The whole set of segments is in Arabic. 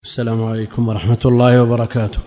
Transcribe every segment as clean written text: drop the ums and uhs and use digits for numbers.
السلام عليكم ورحمة الله وبركاته.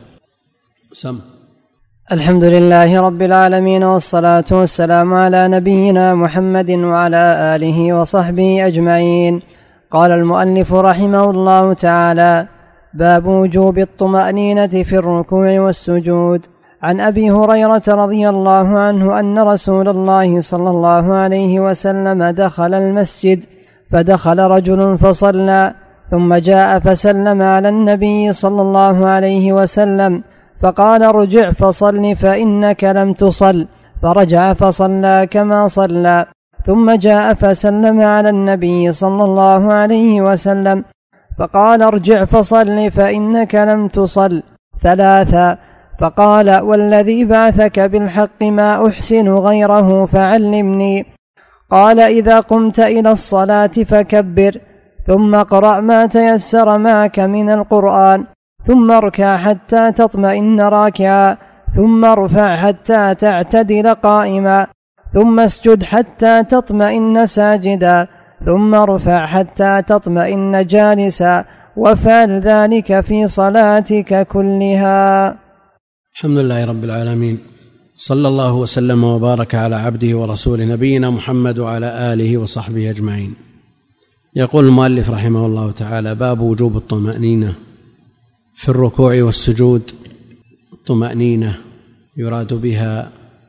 الحمد لله رب العالمين، والصلاة والسلام على نبينا محمد وعلى آله وصحبه أجمعين. قال المؤلف رحمه الله تعالى: باب وجوب الطمأنينة في الركوع والسجود. عن أبي هريرة رضي الله عنه أن رسول الله صلى الله عليه وسلم دخل المسجد، فدخل رجل فصلى، ثم جاء فسلم على النبي صلى الله عليه وسلم، فقال: ارجع فصل فإنك لم تصل. فرجع فصلى كما صلى، ثم جاء فسلم على النبي صلى الله عليه وسلم، فقال: ارجع فصل فإنك لم تصل. ثلاثا. فقال: والذي بعثك بالحق ما أحسن غيره فعلمني. قال: إذا قمت إلى الصلاة فكبر، ثم اقرأ ما تيسر معك من القرآن، ثم اركع حتى تطمئن راكعا، ثم ارفع حتى تعتدل قائما، ثم اسجد حتى تطمئن ساجدا، ثم ارفع حتى تطمئن جالسا، وافعل ذلك في صلاتك كلها. الحمد لله رب العالمين، صلى الله وسلم وبارك على عبده ورسوله نبينا محمد وعلى آله وصحبه أجمعين. يقول المؤلف رحمه الله تعالى: باب وجوب الطمأنينة في الركوع والسجود. الطمأنينة يراد بها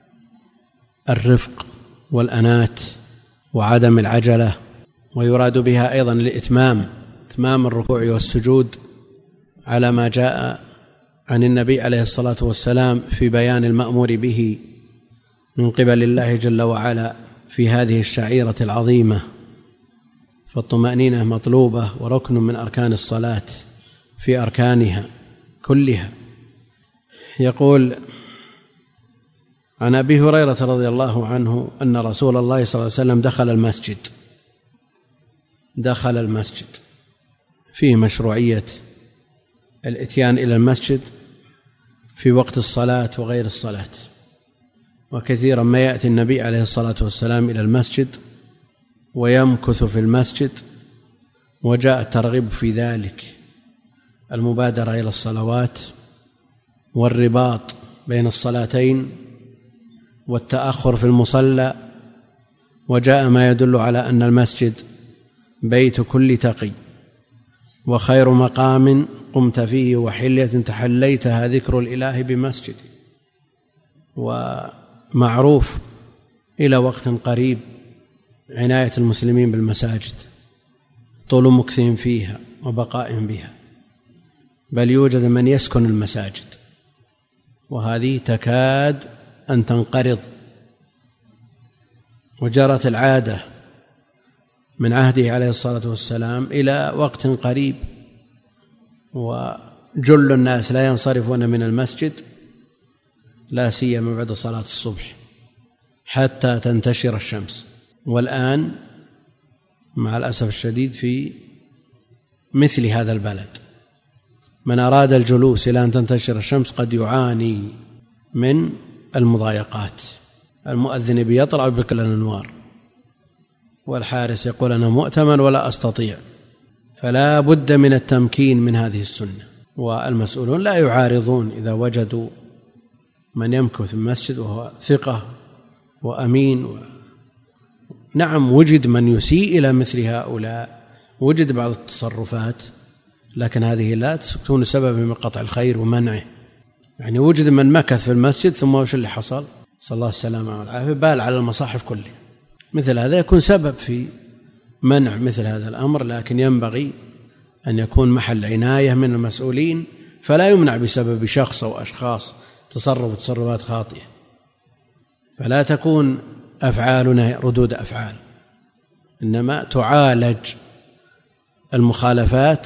الرفق والأنات وعدم العجلة، ويراد بها أيضا إتمام الركوع والسجود على ما جاء عن النبي عليه الصلاة والسلام في بيان المأمور به من قبل الله جل وعلا في هذه الشعيرة العظيمة. فالطمأنينة مطلوبة وركن من أركان الصلاة في أركانها كلها. يقول عن أبي هريرة رضي الله عنه أن رسول الله صلى الله عليه وسلم دخل المسجد. فيه مشروعية الإتيان إلى المسجد في وقت الصلاة وغير الصلاة، وكثيرا ما يأتي النبي عليه الصلاة والسلام إلى المسجد ويمكث في المسجد، وجاء الترغيب في ذلك، المبادرة إلى الصلوات والرباط بين الصلاتين والتأخر في المصلى، وجاء ما يدل على أن المسجد بيت كل تقي، وخير مقام قمت فيه وحلية تحليتها ذكر الإله بمسجد. ومعروف إلى وقت قريب عناية المسلمين بالمساجد، طول مكثهم فيها وبقائهم بها، بل يوجد من يسكن المساجد، وهذه تكاد أن تنقرض. وجرت العادة من عهده عليه الصلاة والسلام إلى وقت قريب، وجل الناس لا ينصرفون من المسجد لا سيما بعد صلاة الصبح حتى تنتشر الشمس. والآن مع الأسف الشديد في مثل هذا البلد من أراد الجلوس إلى أن تنتشر الشمس قد يعاني من المضايقات. المؤذن بيطلع بكل الأنوار، والحارس يقول أنا مؤتمن ولا أستطيع. فلا بد من التمكين من هذه السنة، والمسؤولون لا يعارضون إذا وجدوا من يمكث في المسجد وهو ثقة وأمين. نعم، وجد من يسيء إلى مثل هؤلاء، وجد بعض التصرفات، لكن هذه لا تكون سببا من قطع الخير ومنعه. يعني وجد من مكث في المسجد ثم وش اللي حصل؟ صلى الله السلامة والعافية، بال على المصاحف كلها. مثل هذا يكون سبب في منع مثل هذا الأمر، لكن ينبغي أن يكون محل عناية من المسؤولين، فلا يمنع بسبب شخص أو أشخاص تصرفات خاطئة. فلا تكون أفعالنا ردود أفعال، إنما تعالج المخالفات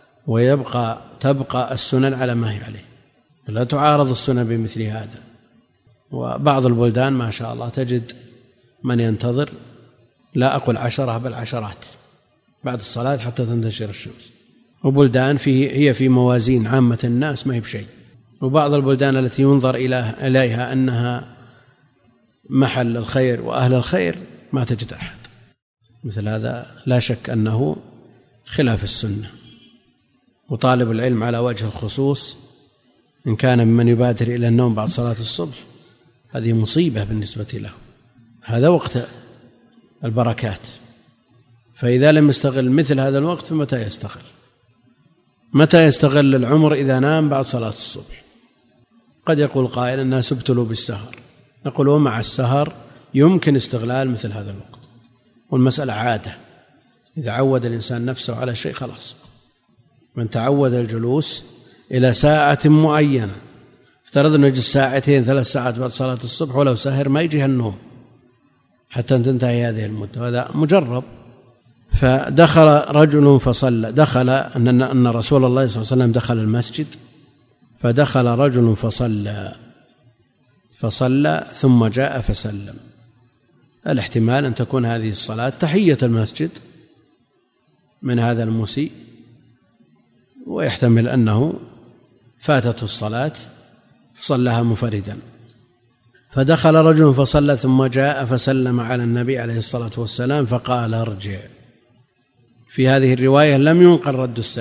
تبقى السنن على ما هي عليه، لا تعارض السنن بمثل هذا. وبعض البلدان ما شاء الله تجد من ينتظر، لا أقول 10 بل عشرات بعد الصلاة حتى تنتشر الشمس. وبلدان هي في موازين عامة الناس ما هي بشيء. وبعض البلدان التي ينظر إليها أنها محل الخير وأهل الخير ما تجد أحد. مثل هذا لا شك أنه خلاف السنة، وطالب العلم على وجه الخصوص إن كان ممن يبادر إلى النوم بعد صلاة الصبح هذه مصيبة بالنسبة له، هذا وقت البركات، فإذا لم يستغل مثل هذا الوقت فمتى يستغل؟ متى يستغل العمر إذا نام بعد صلاة الصبح؟ قد يقول قائل الناس ابتلوا بالسهر، نقول ومع السهر يمكن استغلال مثل هذا الوقت، والمسألة عادة، إذا عود الإنسان نفسه على شيء خلاص. من تعود الجلوس إلى ساعة معينة، افترض أنه يجلس ساعتين 3 ساعات بعد صلاة الصبح ولو سهر ما يجيها النوم حتى تنتهي هذه المدة، هذا مجرب. فدخل رجل فصلى، دخل أن رسول الله صلى الله عليه وسلم دخل المسجد، فدخل رجل فصلى ثم جاء فسلم. الاحتمال أن تكون هذه الصلاة تحية المسجد من هذا المسيء، ويحتمل أنه فاتته الصلاة فصلىها منفردا. فدخل رجل فصلى ثم جاء فسلم على النبي عليه الصلاة والسلام فقال ارجع. في هذه الرواية لم ينقل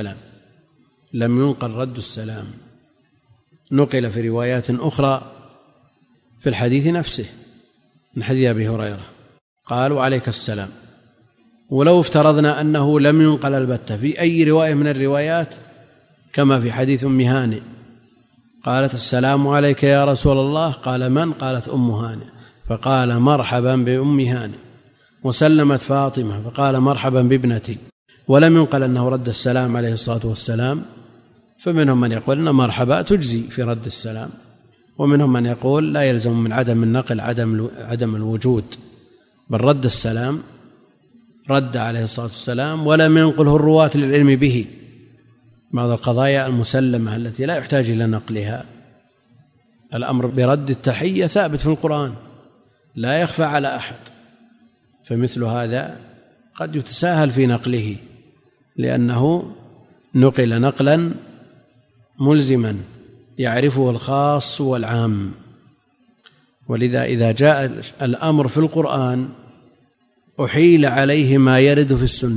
رد السلام، نقل في روايات أخرى في الحديث نفسه من حديث أبي هريرة قال وعليك السلام. ولو افترضنا أنه لم ينقل البتة في أي رواية من الروايات كما في حديث أم هانئ قالت السلام عليك يا رسول الله، قال من؟ قالت أم هانئ، فقال مرحبا بأم هانئ. وسلمت فاطمة فقال مرحبا بابنتي، ولم ينقل أنه رد السلام عليه الصلاة والسلام. فمنهم من يقول أن مرحبا تجزي في رد السلام، ومنهم من يقول لا يلزم من عدم النقل عدم الوجود، بل رد السلام رد عليه الصلاة والسلام ولم ينقله الرواة للعلم به. بعض القضايا المسلمة التي لا يحتاج إلى نقلها، الأمر برد التحية ثابت في القرآن لا يخفى على أحد، فمثل هذا قد يتساهل في نقله لأنه نقل نقلا ملزما يعرفه الخاص والعام. ولذا إذا جاء الأمر في القرآن أحيل عليه ما يرد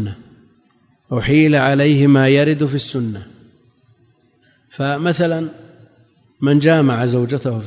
في السنة، فمثلا من جامع زوجته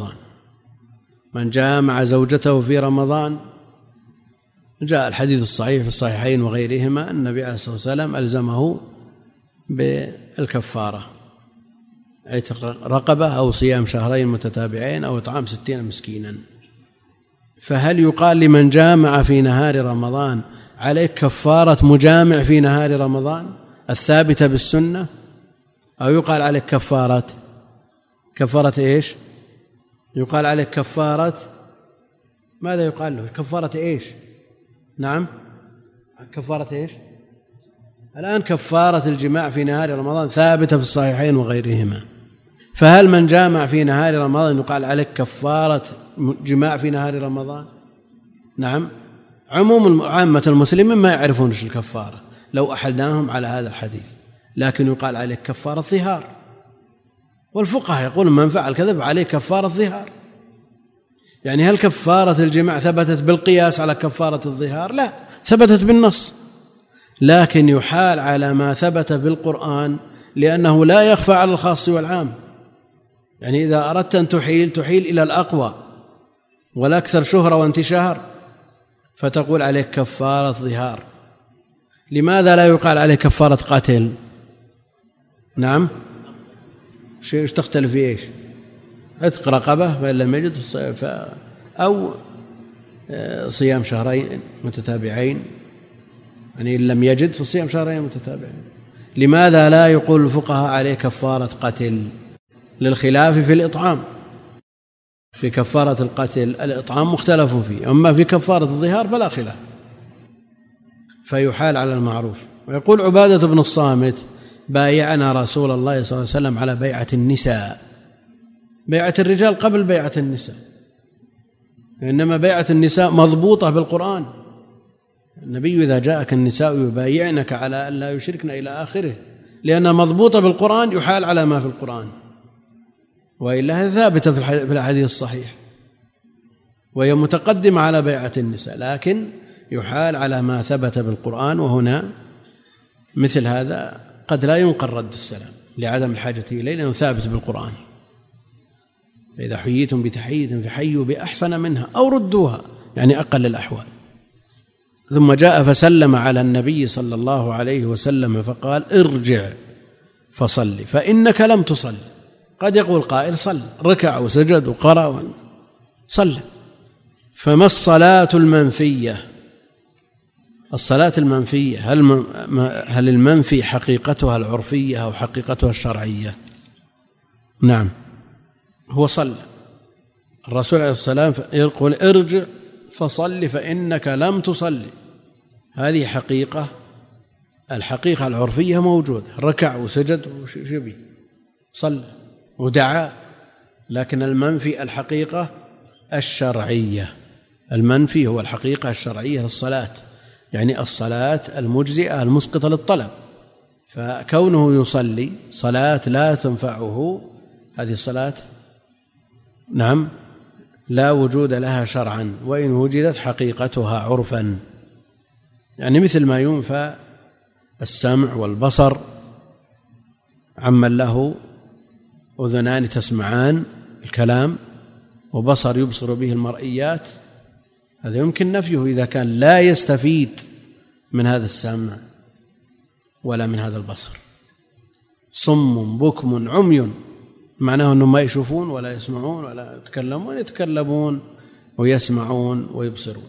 في رمضان جاء الحديث الصحيح في الصحيحين وغيرهما أن النبي عليه الصلاة والسلام ألزمه بالكفارة، عتق رقبة أو صيام شهرين متتابعين أو إطعام 60 مسكينا. فهل يقال لمن جامع في نهار رمضان عليك كفارة مجامع في نهار رمضان الثابتة بالسنة، أو يقال عليك كفارة إيش؟ يقال عليك كفارة ماذا يقال له؟ كفارة إيش؟ نعم كفارة إيش؟ الآن كفارة الجماع في نهار رمضان ثابتة في الصحيحين وغيرهما، فهل من جامع في نهار رمضان يقال عليك كفارة جماع في نهار رمضان؟ نعم، عامة المسلمين ما يعرفون ايش الكفارة لو أحلناهم على هذا الحديث، لكن يقال عليك كفارة ظهار، والفقهاء يقولون من فعل كذا عليه كفارة ظهار. يعني هل كفارة الجماع ثبتت بالقياس على كفارة الظهار؟ لا، ثبتت بالنص، لكن يحال على ما ثبت بالقرآن لأنه لا يخفى على الخاص والعام. يعني إذا أردت أن تحيل إلى الأقوى والأكثر شهرة وانتشار فتقول عليك كفارة ظهار. لماذا لا يقال عليه كفارة قتل؟ نعم، ايش تختلف في ايش؟ عتق رقبة فإن لم يجد أو صيام شهرين متتابعين، يعني إن لم يجد فصيام شهرين متتابعين. لماذا لا يقول الفقهاء عليه كفارة قتل؟ للخلاف في الإطعام، في كفارة القتل الإطعام مختلف فيه، أما في كفارة الظهار فلا خلاف، فيحال على المعروف. ويقول عبادة بن الصامت بايعنا رسول الله صلى الله عليه وسلم على بيعة النساء، بيعة الرجال قبل بيعة النساء، إنما بيعة النساء مضبوطة بالقرآن. النبي إذا جاءك النساء يبايعنك على أن لا يشركن إلى آخره، لأنها مضبوطة بالقرآن يحال على ما في القرآن، وإلا هي ثابتة في الحديث الصحيح، وهي متقدمة على بيعة النساء، لكن يحال على ما ثبت بالقرآن. وهنا مثل هذا قد لا ينقل رد السلام لعدم الحاجة إليه لأنه ثابت بالقرآن. فإذا حييتم بتحية فحيوا بأحسن منها أو ردوها، يعني أقل الأحوال. ثم جاء فسلم على النبي صلى الله عليه وسلم فقال: ارجع فصل فإنك لم تصل. قد يقول قائل: صل، ركع وسجد وقرأ، صل. فما الصلاة المنفية؟ الصلاة المنفية هل المنفي حقيقتها العرفية أو حقيقتها الشرعية؟ نعم، هو صلى. الرسول عليه الصلاة والسلام يقول: ارجع فصل فإنك لم تصلي. هذه حقيقة، الحقيقة العرفية موجودة، ركع وسجد وشبي، صلى ودعا. لكن المنفي الحقيقة الشرعية، المنفي هو الحقيقة الشرعية للصلاة، يعني الصلاة المجزئة المسقطة للطلب. فكونه يصلي صلاة لا تنفعه، هذه الصلاة نعم لا وجود لها شرعا، وإن وجدت حقيقتها عرفا. يعني مثل ما ينفى السمع والبصر عمن له أذنان تسمعان الكلام وبصر يبصر به المرئيات، هذا يمكن نفيه إذا كان لا يستفيد من هذا السمع ولا من هذا البصر. صم بكم عمي، معناه أنهم ما يشوفون ولا يسمعون ولا يتكلمون، يتكلمون ويسمعون ويبصرون،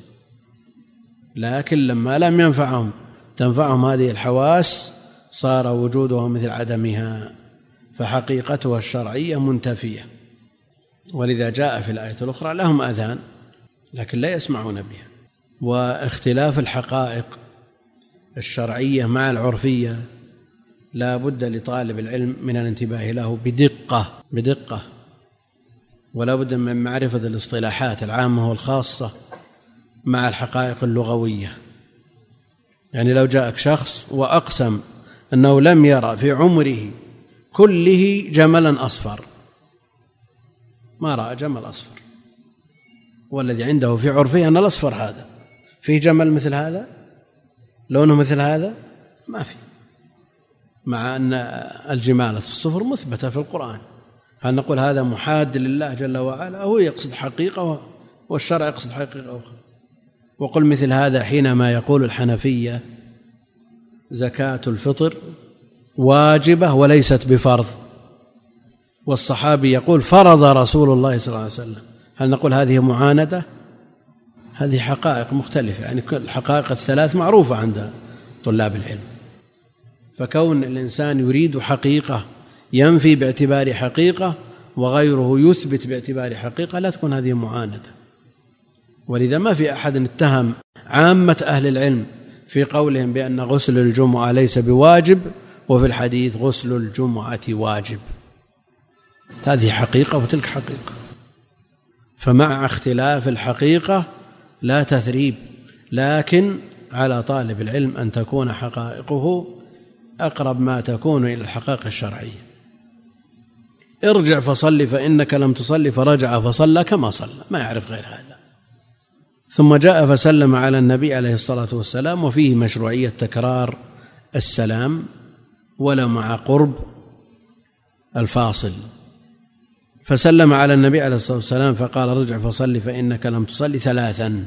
لكن لما لم تنفعهم هذه الحواس صار وجودها مثل عدمها، فحقيقتها الشرعية منتفية. ولذا جاء في الآية الأخرى: لهم آذان لكن لا يسمعون بها. واختلاف الحقائق الشرعية مع العرفية لا بد لطالب العلم من الانتباه له بدقة، ولا بد من معرفة الاصطلاحات العامة والخاصة مع الحقائق اللغوية. يعني لو جاءك شخص وأقسم أنه لم يرى في عمره كله جملا أصفر، ما رأى جمل أصفر، والذي عنده في عرفه أن الأصفر هذا فيه جمل مثل هذا، لونه مثل هذا، ما فيه، مع أن الجمالة الصفر مثبتة في القرآن. هل نقول هذا محاد لله جل وعلا؟ هو يقصد حقيقة والشرع يقصد حقيقة أخرى. وقل مثل هذا حينما يقول الحنفية زكاة الفطر واجبة وليست بفرض، والصحابي يقول فرض رسول الله صلى الله عليه وسلم، هل نقول هذه معاندة؟ هذه حقائق مختلفة، يعني الحقائق الثلاث معروفة عند طلاب العلم. فكون الإنسان يريد حقيقة ينفي باعتبار حقيقة وغيره يثبت باعتبار حقيقة لا تكون هذه معاندة. ولذا ما في أحد اتهم عامة أهل العلم في قولهم بأن غسل الجمعة ليس بواجب، وفي الحديث غسل الجمعة واجب. هذه حقيقة وتلك حقيقة، فمع اختلاف الحقيقة لا تثريب، لكن على طالب العلم أن تكون حقائقه أقرب ما تكون إلى الحقائق الشرعية. ارجع فصل فإنك لم تصل، فرجع فصلى كما صلى، ما يعرف غير هذا. ثم جاء فسلم على النبي عليه الصلاة والسلام، وفيه مشروعية تكرار السلام ولا مع قرب الفاصل. فسلم على النبي عليه الصلاة والسلام فقال: ارجع فصل فإنك لم تصل 3.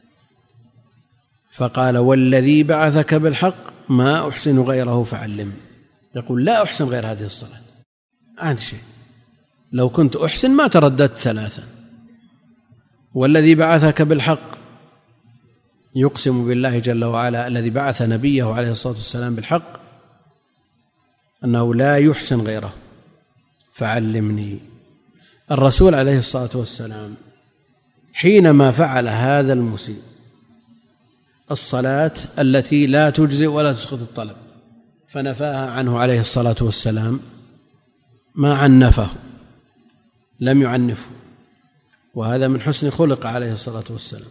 فقال: والذي بعثك بالحق ما أحسن غيره فعلم. يقول: لا أحسن غير هذه الصلاة، عندي شيء، لو كنت أحسن ما ترددت 3. والذي بعثك بالحق، يقسم بالله جل وعلا الذي بعث نبيه عليه الصلاة والسلام بالحق أنه لا يحسن غيره فعلمني. الرسول عليه الصلاة والسلام حينما فعل هذا المسيء الصلاة التي لا تجزئ ولا تسقط الطلب فنفاها عنه عليه الصلاة والسلام، ما عنفه، لم يعنفه، وهذا من حسن خلق عليه الصلاة والسلام.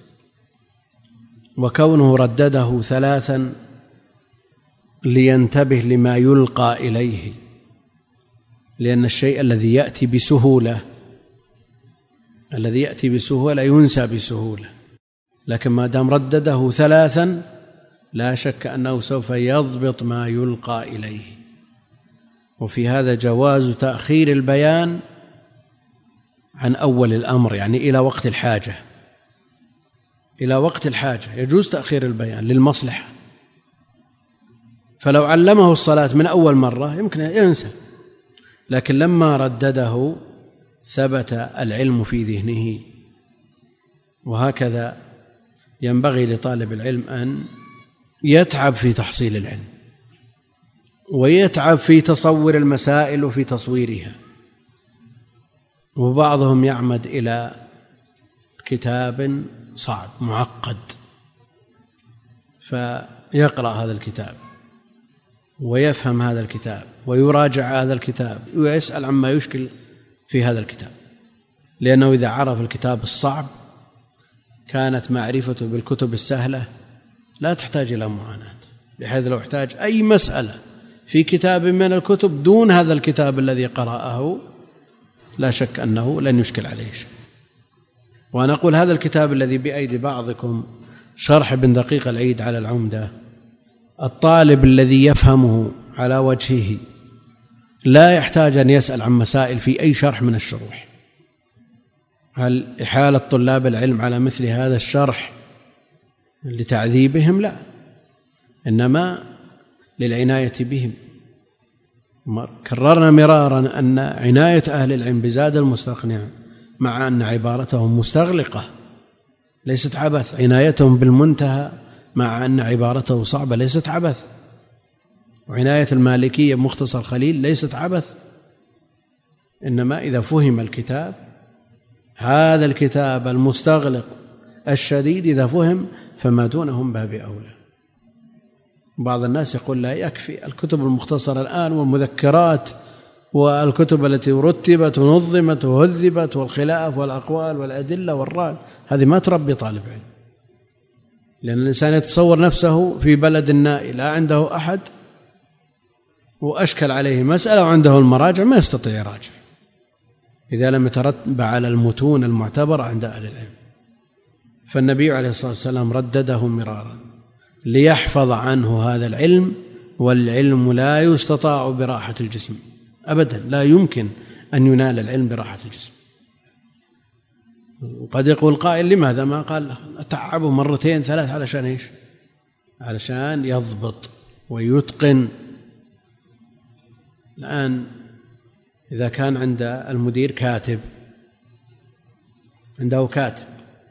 وكونه ردده 3 لينتبه لما يلقى إليه، لأن الشيء الذي يأتي بسهولة ينسى بسهولة، لكن ما دام ردده 3 لا شك أنه سوف يضبط ما يلقى إليه. وفي هذا جواز تأخير البيان عن أول الأمر، يعني إلى وقت الحاجة. إلى وقت الحاجة يجوز تأخير البيان للمصلحة، فلو علمه الصلاة من أول مرة يمكن ينسى، لكن لما ردده ثبت العلم في ذهنه. وهكذا ينبغي لطالب العلم أن يتعب في تحصيل العلم، ويتعب في تصور المسائل وفي تصويرها. وبعضهم يعمد إلى كتاب صعب معقد فيقرأ هذا الكتاب ويفهم هذا الكتاب ويراجع هذا الكتاب ويسأل عما يشكل في هذا الكتاب، لأنه إذا عرف الكتاب الصعب كانت معرفته بالكتب السهلة لا تحتاج إلى معاناة، بحيث لو احتاج أي مسألة في كتاب من الكتب دون هذا الكتاب الذي قرأه لا شك أنه لن يشكل عليه شيء. وأنا أقول هذا الكتاب الذي بأيدي بعضكم شرح ابن دقيق العيد على العمدة، الطالب الذي يفهمه على وجهه لا يحتاج أن يسأل عن مسائل في أي شرح من الشروح. هل إحالة طلاب العلم على مثل هذا الشرح لتعذيبهم؟ لا، إنما للعناية بهم. كررنا مرارا أن عناية أهل العلم بزاد المستقنع مع أن عبارتهم مستغلقة ليست عبث، عنايتهم بالمنتهى مع أن عبارته صعبة ليست عبث، وعناية المالكية بمختصر خليل ليست عبث، إنما إذا فهم الكتاب، هذا الكتاب المستغلق الشديد إذا فهم فما دونهم باب أولى. بعض الناس يقول لا يكفي الكتب المختصرة الآن والمذكرات والكتب التي رتبت ونظمت وهذبت والخلاف والأقوال والأدلة والرأي، هذه ما تربي طالب علم، لأن الإنسان يتصور نفسه في بلد نائي لا عنده أحد وأشكل عليه مسألة وعنده المراجع ما يستطيع يراجع إذا لم يترتب على المتون المعتبرة عند أهل العلم. فالنبي عليه الصلاة والسلام ردده مرارا ليحفظ عنه هذا العلم، والعلم لا يستطاع براحة الجسم أبدا، لا يمكن أن ينال العلم براحة الجسم. وقد يقول قائل لماذا ما قال أتعبه مرتين ثلاث علشان إيش؟ علشان يضبط ويتقن. الآن إذا كان عند المدير كاتب، عنده كاتب،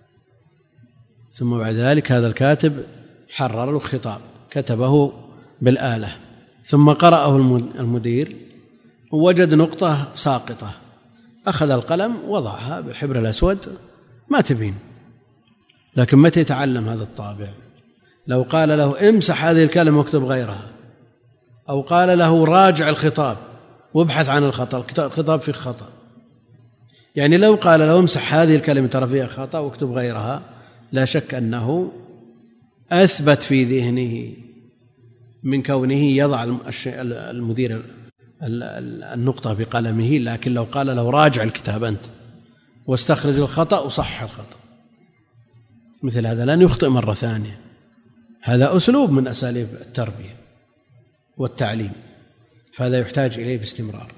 ثم بعد ذلك هذا الكاتب حرر له خطاب كتبه بالآلة، ثم قرأه المدير ووجد نقطة ساقطة، أخذ القلم وضعها بالحبر الأسود ما تبين. لكن متى يتعلم هذا الطابع؟ لو قال له امسح هذه الكلمة واكتب غيرها، أو قال له راجع الخطاب وابحث عن الخطأ، الخطاب فيه خطأ، يعني لو قال له امسح هذه الكلمة ترى فيها خطأ واكتب غيرها، لا شك أنه أثبت في ذهنه من كونه يضع المدير النقطة بقلمه. لكن لو قال له راجع الكتاب أنت واستخرج الخطأ وصحح الخطأ، مثل هذا لن يخطئ مرة ثانية. هذا أسلوب من أساليب التربية والتعليم، فهذا يحتاج إليه باستمرار.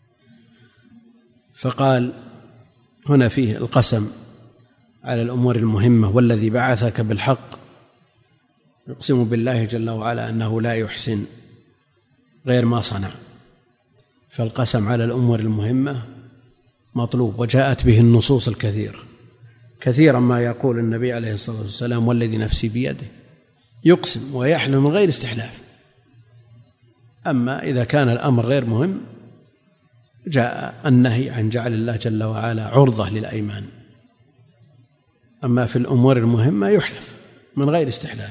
فقال هنا فيه القسم على الأمور المهمة، والذي بعثك بالحق، يقسم بالله جل وعلا أنه لا يحسن غير ما صنع. فالقسم على الأمور المهمة مطلوب، وجاءت به النصوص الكثيرة. كثيرا ما يقول النبي عليه الصلاة والسلام والذي نفسي بيده، يقسم ويحلم من غير استحلاف. أما إذا كان الأمر غير مهم جاء النهي عن جعل الله جل وعلا عرضة للأيمان. أما في الأمور المهمة يحلف من غير استحلاف.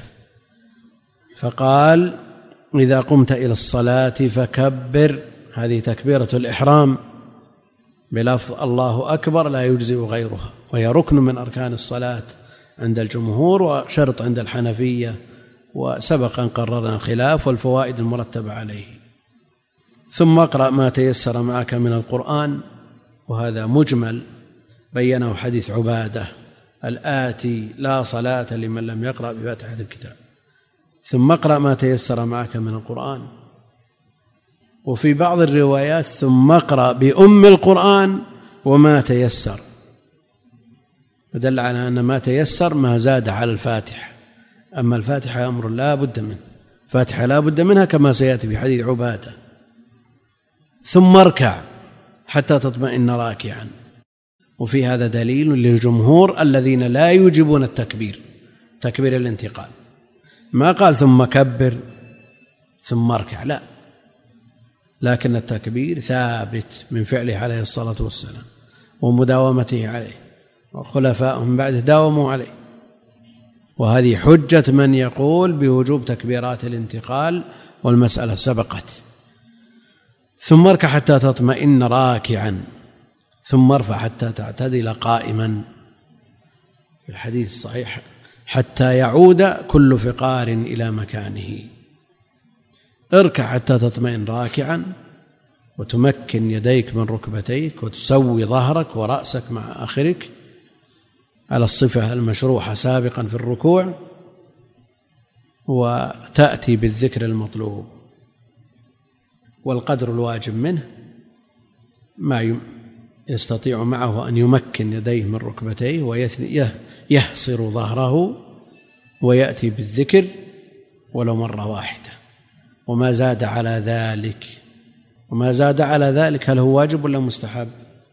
فقال إذا قمت إلى الصلاة فكبر، هذه تكبيرة الإحرام بلفظ الله أكبر لا يجزئ غيرها، وهي ركن من أركان الصلاة عند الجمهور وشرط عند الحنفية، وسبق أن قررنا الخلاف والفوائد المرتبة عليه. ثم اقرأ ما تيسر معك من القرآن، وهذا مجمل بينه حديث عبادة الآتي لا صلاة لمن لم يقرأ بفاتحة الكتاب. ثم اقرأ ما تيسر معك من القرآن، وفي بعض الروايات ثم اقرأ بأم القرآن وما تيسر، فدل على أن ما تيسر ما زاد على الفاتحة. أما الفاتحة أمر لا بد منه، فاتحة لا بد منها كما سيأتي في حديث عبادة. ثم اركع حتى تطمئن راكعا. وفي هذا دليل للجمهور الذين لا يوجبون التكبير، تكبير الانتقال، ما قال ثم كبر ثم اركع، لا، لكن التكبير ثابت من فعله عليه الصلاة والسلام ومداومته عليه، وخلفائهم بعده داوموا عليه. وهذه حجة من يقول بوجوب تكبيرات الانتقال، والمسألة سبقت. ثم اركع حتى تطمئن راكعا، ثم ارفع حتى تعتدل قائما. في الحديث الصحيح حتى يعود كل فقار إلى مكانه. اركع حتى تطمئن راكعا، وتمكن يديك من ركبتيك، وتسوي ظهرك ورأسك مع آخرك على الصفة المشروحة سابقا في الركوع، وتأتي بالذكر المطلوب. والقدر الواجب منه ما يستطيع معه أن يمكن يديه من ركبتيه ويحصر ظهره ويأتي بالذكر ولو مرة واحدة. وما زاد على ذلك هل هو واجب ولا مستحب؟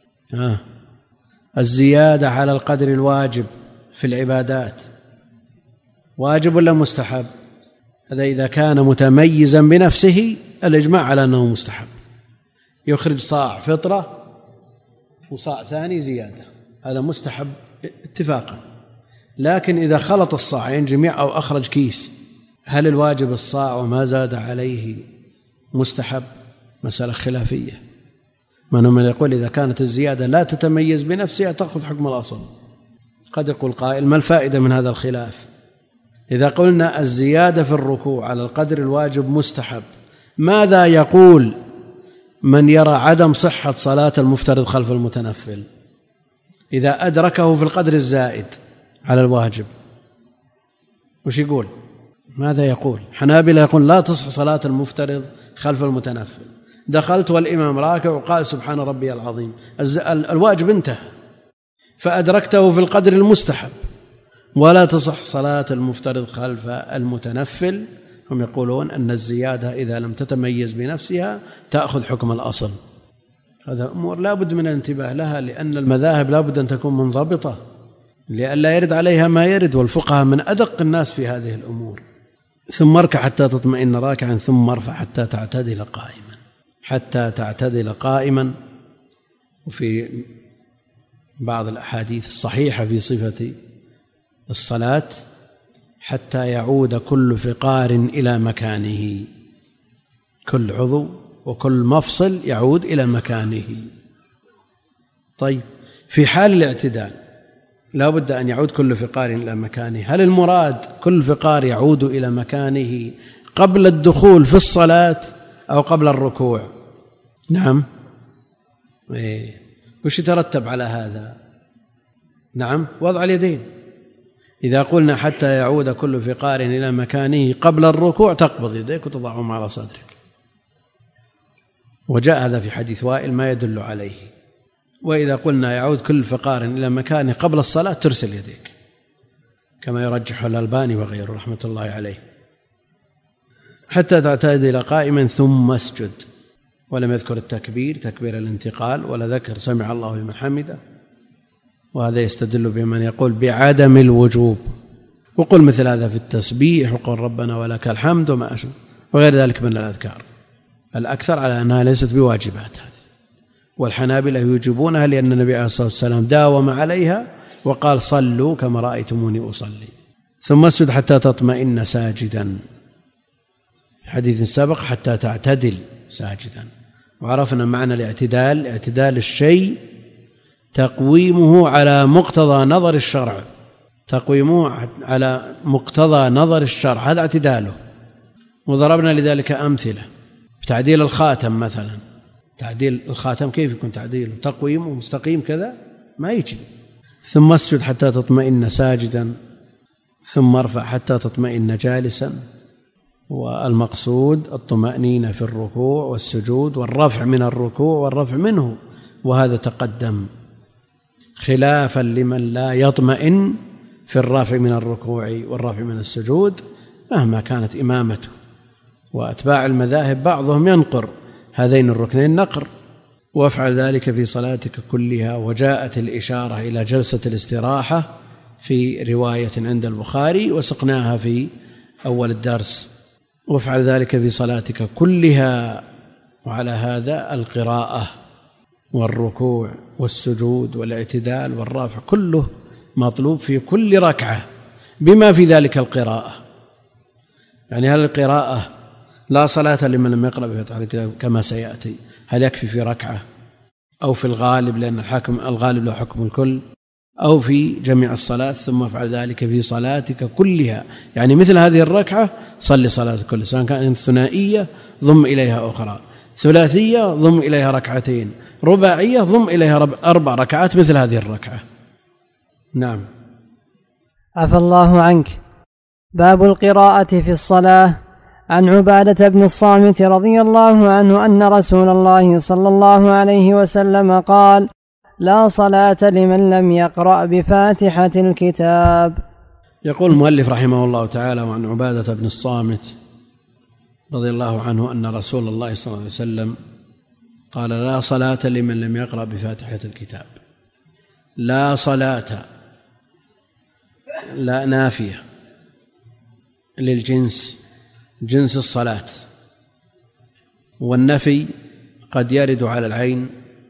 الزيادة على القدر الواجب في العبادات واجب ولا مستحب؟ هذا إذا كان متميزا بنفسه الإجماع على أنه مستحب، يخرج صاع فطرة وصاع ثاني زيادة، هذا مستحب اتفاقا. لكن إذا خلط الصاعين جميع أو أخرج كيس، هل الواجب الصاع وما زاد عليه مستحب؟ مسألة خلافية. من يقول إذا كانت الزيادة لا تتميز بنفسها تأخذ حكم الأصل. قد يقول قائل ما الفائدة من هذا الخلاف؟ إذا قلنا الزيادة في الركوع على القدر الواجب مستحب، ماذا يقول من يرى عدم صحة صلاة المفترض خلف المتنفل إذا أدركه في القدر الزائد على الواجب؟ وش يقول؟ ماذا يقول؟ حنابلة يقول لا تصح صلاة المفترض خلف المتنفل. دخلت والإمام راكع وقال سبحان ربي العظيم، الواجب انتهى، فأدركته في القدر المستحب، ولا تصح صلاة المفترض خلف المتنفل. هم يقولون أن الزيادة إذا لم تتميز بنفسها تأخذ حكم الأصل. هذا أمور لا بد من الانتباه لها، لأن المذاهب لا بد أن تكون منضبطة لئلا يرد عليها ما يرد، والفقهاء من أدق الناس في هذه الأمور. ثم اركع حتى تطمئن راكعا، ثم ارفع حتى تعتدل قائما. وفي بعض الأحاديث الصحيحة في صفة الصلاة حتى يعود كل فقار إلى مكانه، كل عضو وكل مفصل يعود إلى مكانه. طيب، في حال الاعتدال لا بد أن يعود كل فقار إلى مكانه. هل المراد كل فقار يعود إلى مكانه قبل الدخول في الصلاة أو قبل الركوع؟ نعم. وش يترتب على هذا؟ نعم، وضع اليدين. إذا قلنا حتى يعود كل فقار إلى مكانه قبل الركوع تقبض يديك وتضعهم على صدرك، وجاء هذا في حديث وائل ما يدل عليه. وإذا قلنا يعود كل فقار إلى مكانه قبل الصلاة ترسل يديك، كما يرجح الألباني وغيره رحمة الله عليه. حتى تعتدل قائما ثم اسجد. ولم يذكر التكبير، تكبير الانتقال، ولا ذكر سمع الله لمن حمده، وهذا يستدل بمن يقول بعدم الوجوب. وقل مثل هذا في التسبيح، وقل ربنا ولك الحمد وما أشبه وغير ذلك من الأذكار. الأكثر على أنها ليست بواجبات هذه، والحنابلة يوجبونها لأن النبي عليه الصلاة والسلام داوم عليها وقال صلوا كما رأيتموني أصلي. ثم اسجد حتى تطمئن ساجدا، حديث سبق حتى تعتدل ساجدا. وعرفنا معنى الاعتدال، اعتدال الشيء تقويمه على مقتضى نظر الشرع، تقويمه على مقتضى نظر الشرع، هذا اعتداله. وضربنا لذلك أمثلة. تعديل الخاتم مثلا، تعديل الخاتم كيف يكون تعديله؟ تقويمه مستقيم كذا ما يجي. ثم اسجد حتى تطمئن ساجدا، ثم ارفع حتى تطمئن جالسا، والمقصود الطمأنينة في الركوع والسجود والرفع من الركوع والرفع منه، وهذا تقدم، خلافا لمن لا يطمئن في الرفع من الركوع والرفع من السجود مهما كانت إمامته. وأتباع المذاهب بعضهم ينقر هذين الركنين نقر: وافعل ذلك في صلاتك كلها. وجاءت الإشارة إلى جلسة الاستراحة في رواية عند البخاري وسقناها في أول الدرس: وافعل ذلك في صلاتك كلها. وعلى هذا القراءة والركوع والسجود والاعتدال والرفع كله مطلوب في كل ركعة، بما في ذلك القراءة. يعني هل القراءة لا صلاة لمن لم يقرأ بفاتحة الكتاب كما سيأتي، هل يكفي في ركعة أو في الغالب لأن الغالب له حكم الكل، أو في جميع الصلاة؟ ثم افعل ذلك في صلاتك كلها، يعني مثل هذه الركعة صلي صلاتك كلها، سواء كانت ثنائية ضم إليها أخرى، ثلاثية ضم إليها ركعتين، رباعية ضم إليها 4 ركعات مثل هذه الركعة. نعم. عفى الله عنك. باب القراءة في الصلاة. عن عبادة بن الصامت رضي الله عنه أن رسول الله صلى الله عليه وسلم قال: لا صلاة لمن لم يقرأ بفاتحة الكتاب. يقول المؤلف رحمه الله تعالى: وعن عبادة بن الصامت رضي الله عنه أن رسول الله صلى الله عليه وسلم قال: لا صلاة لمن لم يقرأ بفاتحة الكتاب. لا صلاة، لا نافية للجنس، جنس الصلاة، والنفي قد يرد على العين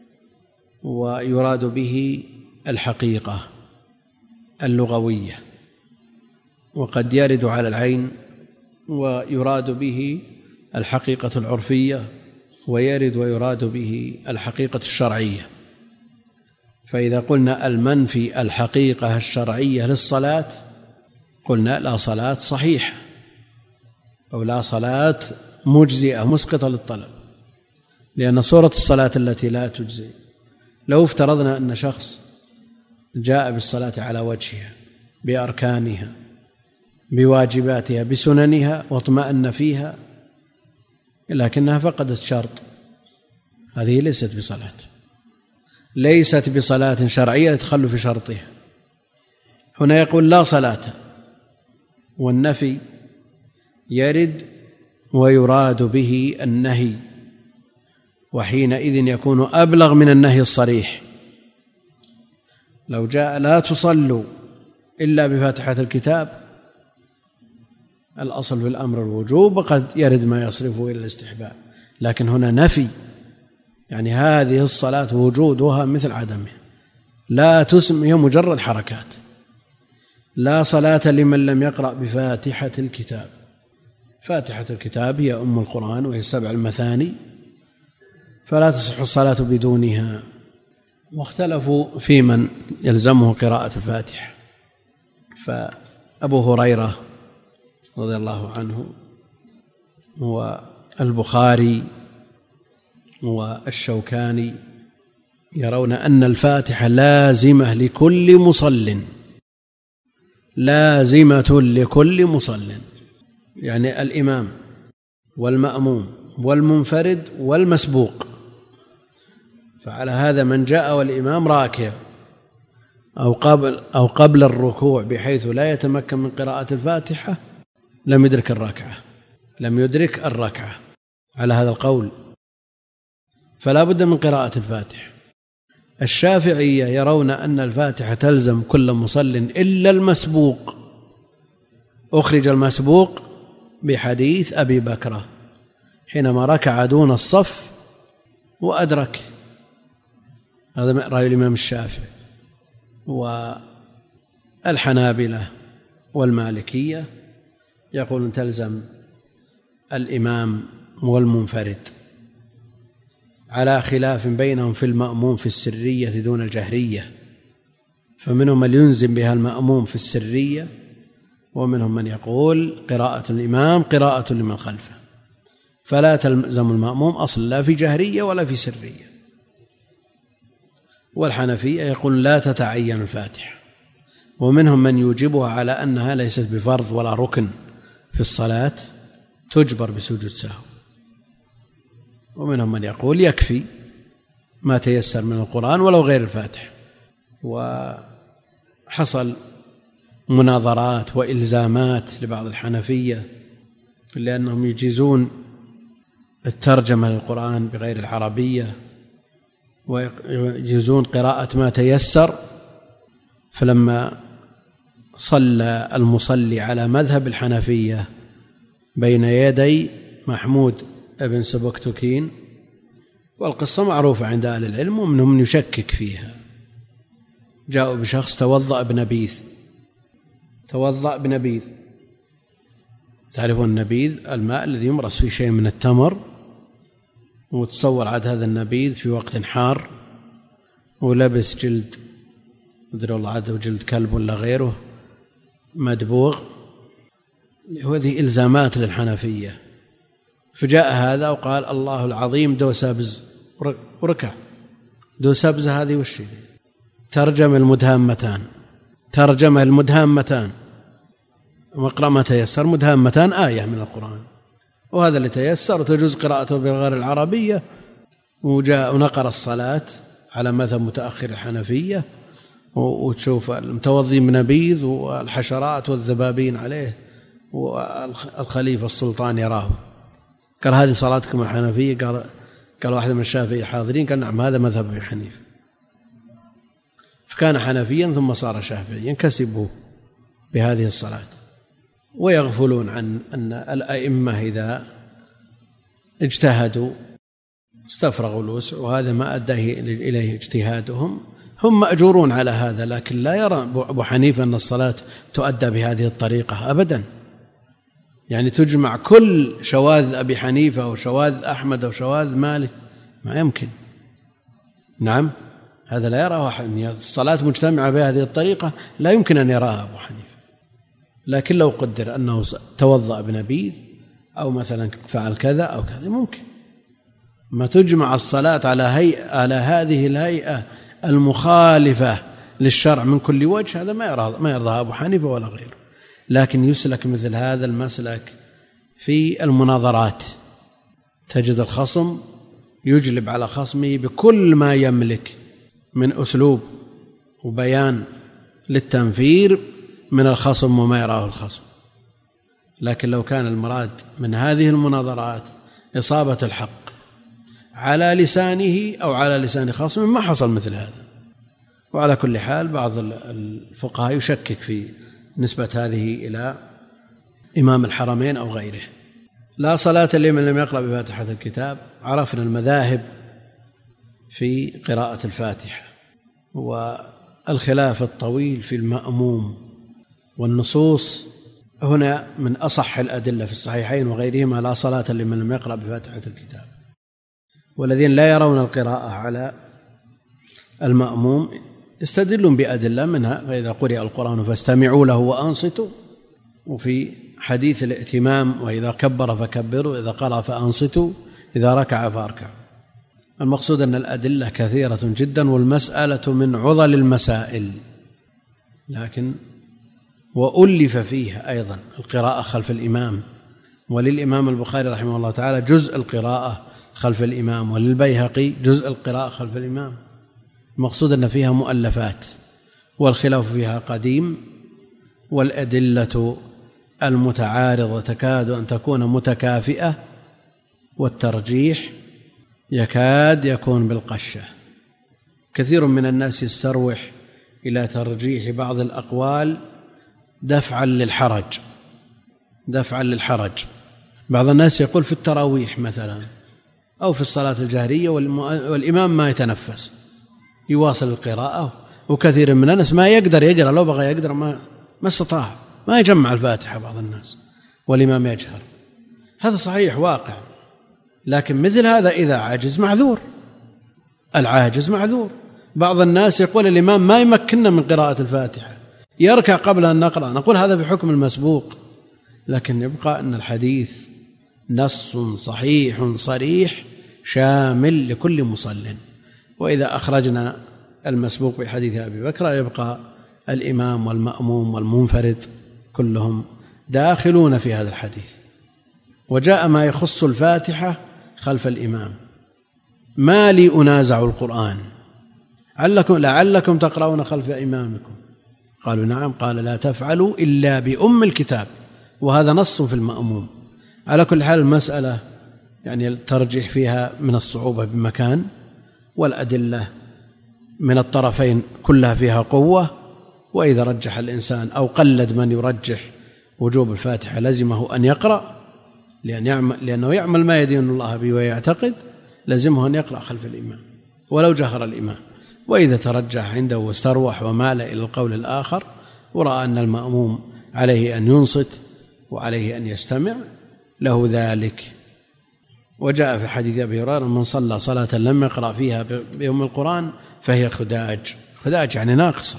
ويراد به الحقيقة اللغوية، وقد يرد على العين ويراد به الحقيقة العرفية، ويرد ويراد به الحقيقة الشرعية. فإذا قلنا المنفي الحقيقة الشرعية للصلاة قلنا لا صلاة صحيحة أو لا صلاة مجزئة مسقطة للطلب، لأن صورة الصلاة التي لا تجزئ، لو افترضنا أن شخص جاء بالصلاة على وجهها بأركانها بواجباتها بسننها واطمأن فيها لكنها فقدت شرط، هذه ليست بصلاة، ليست بصلاة شرعية تخل في شرطها. هنا يقول لا صلاة، والنفي يرد ويراد به النهي، وحينئذ يكون أبلغ من النهي الصريح. لو جاء لا تصلوا إلا بفاتحة الكتاب، الأصل في الأمر الوجوب، وقد يرد ما يصرفه إلى الاستحباب، لكن هنا نفي، يعني هذه الصلاة وجودها مثل عدمها، لا تسمى، هي مجرد حركات. لا صلاة لمن لم يقرأ بفاتحة الكتاب. فاتحة الكتاب هي أم القرآن وهي 7 المثاني، فلا تصح الصلاة بدونها. واختلفوا في من يلزمه قراءة الفاتحة، فأبو هريرة رضي الله عنه والبخاري والشوكاني يرون أن الفاتحة لازمة لكل مصل، لازمة لكل مصل، يعني الإمام والمأموم والمنفرد والمسبوق. فعلى هذا من جاء والإمام راكع أو قبل الركوع بحيث لا يتمكن من قراءة الفاتحة لم يدرك الركعة، لم يدرك الركعة على هذا القول، فلا بد من قراءة الفاتحة. الشافعية يرون أن الفاتحة تلزم كل مصل إلا المسبوق، أخرج المسبوق بحديث أبي بكرة حينما ركع دون الصف وأدرك، هذا رأي الإمام الشافعي. والحنابلة والمالكية يقولون تلزم الإمام والمنفرد، على خلاف بينهم في المأموم في السرية دون الجهرية، فمنهم من يلزم بها المأموم في السرية، ومنهم من يقول قراءة الإمام قراءة لمن خلفه، فلا تلزم المأموم أصلا لا في جهرية ولا في سرية. والحنفية يقول لا تتعين الفاتحة، ومنهم من يوجبها على أنها ليست بفرض ولا ركن في الصلاة، تجبر بسجود سهو، ومنهم من يقول يكفي ما تيسر من القرآن ولو غير الفاتحة. وحصل مناظرات وإلزامات لبعض الحنفية لأنهم يجيزون الترجمة للقرآن بغير العربية ويجيزون قراءة ما تيسر. فلما صلى المصلي على مذهب الحنفية بين يدي محمود بن سبكتكين، والقصة معروفة عند أهل العلم ومنهم من يشكك فيها، جاءوا بشخص توضأ بنبيذ، تعرفون النبيذ الماء الذي يمرس فيه شيء من التمر، وتصور عاد هذا النبيذ في وقت حار ولبس جلد مدري الله عاد جلد كلب ولا غيره مدبوغ، وهذه إلزامات للحنفية. فجاء هذا وقال الله العظيم دوسابز وركع. دوسابز هذه وش ترجم المدهامتان واقرأ ما تيسر. مدهامتان آية من القرآن، وهذا اللي تيسر وتجوز قراءته بالغير العربية. وجاء ونقر الصلاة على مذهب متأخر الحنفية، وتشوف المتوضي بنبيذ والحشرات والذبابين عليه، والخليفة السلطان يراه قال هذه صلاتكم الحنفية؟ قال واحد من الشافعية حاضرين، قال نعم هذا مذهب أبي حنيفة. فكان حنفيا ثم صار شافعيا، كسبوا بهذه الصلاة. ويغفلون عن أن الأئمة إذا اجتهدوا استفرغوا الوسع، وهذا ما أدى إليه اجتهادهم، هم مأجورون على هذا. لكن لا يرى أبو حنيفة أن الصلاة تؤدى بهذه الطريقة أبدا، يعني تجمع كل شواذ أبي حنيفة وشواذ أحمد وشواذ مالك، ما يمكن. نعم هذا لا يرى واحد الصلاة مجتمعة بهذه الطريقة، لا يمكن أن يراها أبو حنيفة. لكن لو قدر أنه توضأ بنبيذ أو مثلا فعل كذا أو كذا ممكن. ما تجمع الصلاة على هذه الهيئة المخالفة للشرع من كل وجه، هذا ما يرضى أبو حنيفة ولا غيره. لكن يسلك مثل هذا المسلك في المناظرات، تجد الخصم يجلب على خصمه بكل ما يملك من أسلوب وبيان للتنفير من الخصم وما يراه الخصم. لكن لو كان المراد من هذه المناظرات إصابة الحق على لسانه أو على لسان خصمه ما حصل مثل هذا. وعلى كل حال بعض الفقهاء يشكك في نسبة هذه إلى إمام الحرمين أو غيره. لا صلاة لمن لم يقرأ بفاتحة الكتاب. عرفنا المذاهب في قراءة الفاتحة والخلاف الطويل في المأموم، والنصوص هنا من أصح الأدلة في الصحيحين وغيرهما لا صلاة لمن لم يقرأ بفاتحة الكتاب. والذين لا يرون القراءة على المأموم يستدلون بأدلة منها فإذا قرئ القرآن فاستمعوا له وأنصتوا، وفي حديث الائتمام وإذا كبر فكبروا، إذا قرأ فأنصتوا، إذا ركع فاركعوا. المقصود أن الأدلة كثيرة جدا، والمسألة من عضل المسائل، لكن وألف فيها أيضا القراءة خلف الإمام. وللإمام البخاري رحمه الله تعالى جزء القراءة خلف الإمام، وللبيهقي جزء القراءة خلف الإمام. المقصود أن فيها مؤلفات، والخلاف فيها قديم، والأدلة المتعارضة تكاد أن تكون متكافئة، والترجيح يكاد يكون بالقشة. كثير من الناس يستروح إلى ترجيح بعض الأقوال دفعا للحرج. بعض الناس يقول في التراويح مثلا أو في الصلاة الجهرية والإمام ما يتنفس يواصل القراءة، وكثير من الناس ما يقدر يقرأ، لو بغى يقدر ما استطاع، ما يجمع الفاتحة بعض الناس والإمام يجهر. هذا صحيح واقع، لكن مثل هذا إذا عاجز معذور، العاجز معذور. بعض الناس يقول الإمام ما يمكننا من قراءة الفاتحة، يركع قبل أن نقرأ، نقول هذا في حكم المسبوق، لكن يبقى أن الحديث نص صحيح صريح شامل لكل مصل. وإذا أخرجنا المسبوق بحديث أبي بكر يبقى الإمام والمأموم والمنفرد كلهم داخلون في هذا الحديث. وجاء ما يخص الفاتحة خلف الإمام: ما لي أنازع القرآن لعلكم تقرؤون خلف إمامكم. قالوا: نعم. قال: لا تفعلوا إلا بأم الكتاب. وهذا نص في المأموم. على كل حال المسألة يعني الترجيح فيها من الصعوبة بمكان، والأدلة من الطرفين كلها فيها قوة. وإذا رجح الإنسان أو قلد من يرجح وجوب الفاتحة لزمه أن يقرأ، لأنه يعمل ما يدين الله به ويعتقد، لزمه أن يقرأ خلف الإمام ولو جهر الإمام. وإذا ترجح عنده واستروح ومال إلى القول الآخر ورأى أن المأموم عليه أن ينصت وعليه أن يستمع، له ذلك. وجاء في حديث أبي هريرة: من صلى صلاة لم يقرأ فيها بأم القرآن فهي خداج. خداج يعني ناقصة.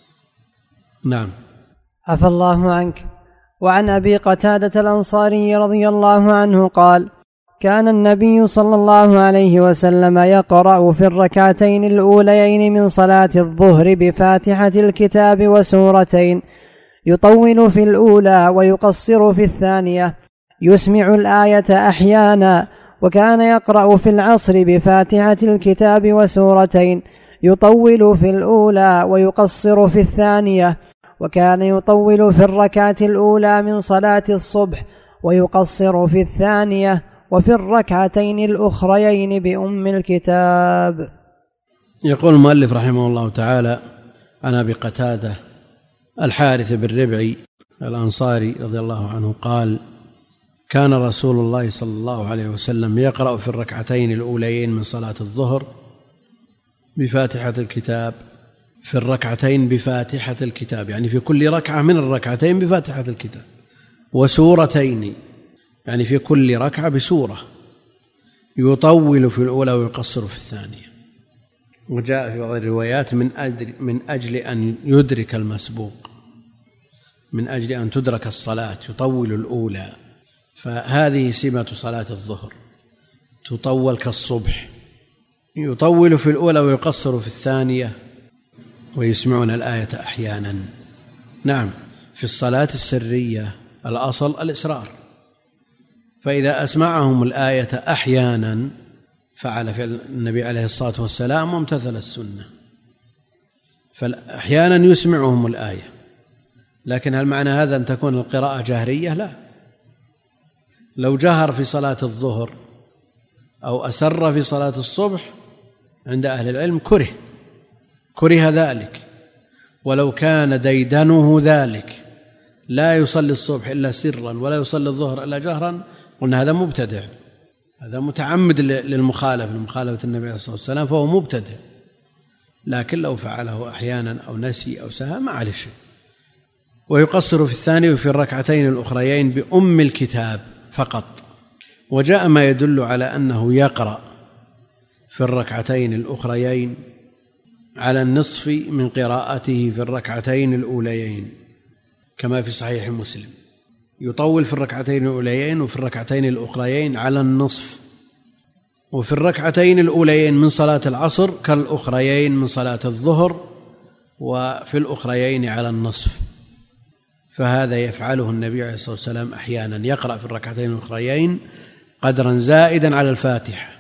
نعم. عفى الله عنك. وعن أبي قتادة الأنصاري رضي الله عنه قال: كان النبي صلى الله عليه وسلم يقرأ في الركعتين الأوليين من صلاة الظهر بفاتحة الكتاب وسورتين، يطول في الأولى ويقصر في الثانية، يسمع الآية أحيانا. وكان يقرأ في العصر بفاتحة الكتاب وسورتين، يطول في الأولى ويقصر في الثانية. وكان يطول في الركعة الأولى من صلاة الصبح ويقصر في الثانية، وفي الركعتين الأخريين بأم الكتاب. يقول المؤلف رحمه الله تعالى: عن أبي قتادة الحارث بن ربعي الأنصاري رضي الله عنه قال: كان رسول الله صلى الله عليه وسلم يقرأ في الركعتين الأوليين من صلاة الظهر بفاتحة الكتاب، في الركعتين بفاتحة الكتاب يعني في كل ركعة من الركعتين بفاتحة الكتاب، وسورتين يعني في كل ركعة بسورة، يطول في الأولى ويقصر في الثانية. وجاء في بعض الروايات من أجل أن يدرك المسبوق، من أجل أن تدرك الصلاة يطول الأولى. فهذه سمة صلاة الظهر، تطول كالصبح، يطول في الأولى ويقصر في الثانية، ويسمعون الآية أحيانا. نعم. في الصلاة السرية الأصل الإسرار، فإذا أسمعهم الآية أحيانا فعل فعل النبي عليه الصلاة والسلام وامتثل السنة، فأحيانا يسمعهم الآية. لكن هل معنى هذا أن تكون القراءة جهرية؟ لا. لو جهر في صلاة الظهر أو أسر في صلاة الصبح عند أهل العلم كره ذلك. ولو كان ديدنه ذلك، لا يصلي الصبح إلا سرا ولا يصلي الظهر إلا جهرا، قلنا هذا مبتدع، هذا متعمد لمخالفة النبي عليه الصلاة والسلام، فهو مبتدع. لكن لو فعله أحيانا أو نسي أو سهى ما عليه شيء. ويقصر في الثانية وفي الركعتين الأخريين بأم الكتاب فقط. وجاء ما يدل على أنه يقرأ في الركعتين الأخريين على النصف من قراءته في الركعتين الأوليين، كما في صحيح مسلم: يطول في الركعتين الأوليين وفي الركعتين الأخريين على النصف، وفي الركعتين الأوليين من صلاة العصر كالأخريين من صلاة الظهر، وفي الأخريين على النصف. فهذا يفعله النبي عليه الصلاة والسلام أحيانا، يقرأ في الركعتين الأخريين قدرا زائدا على الفاتحة،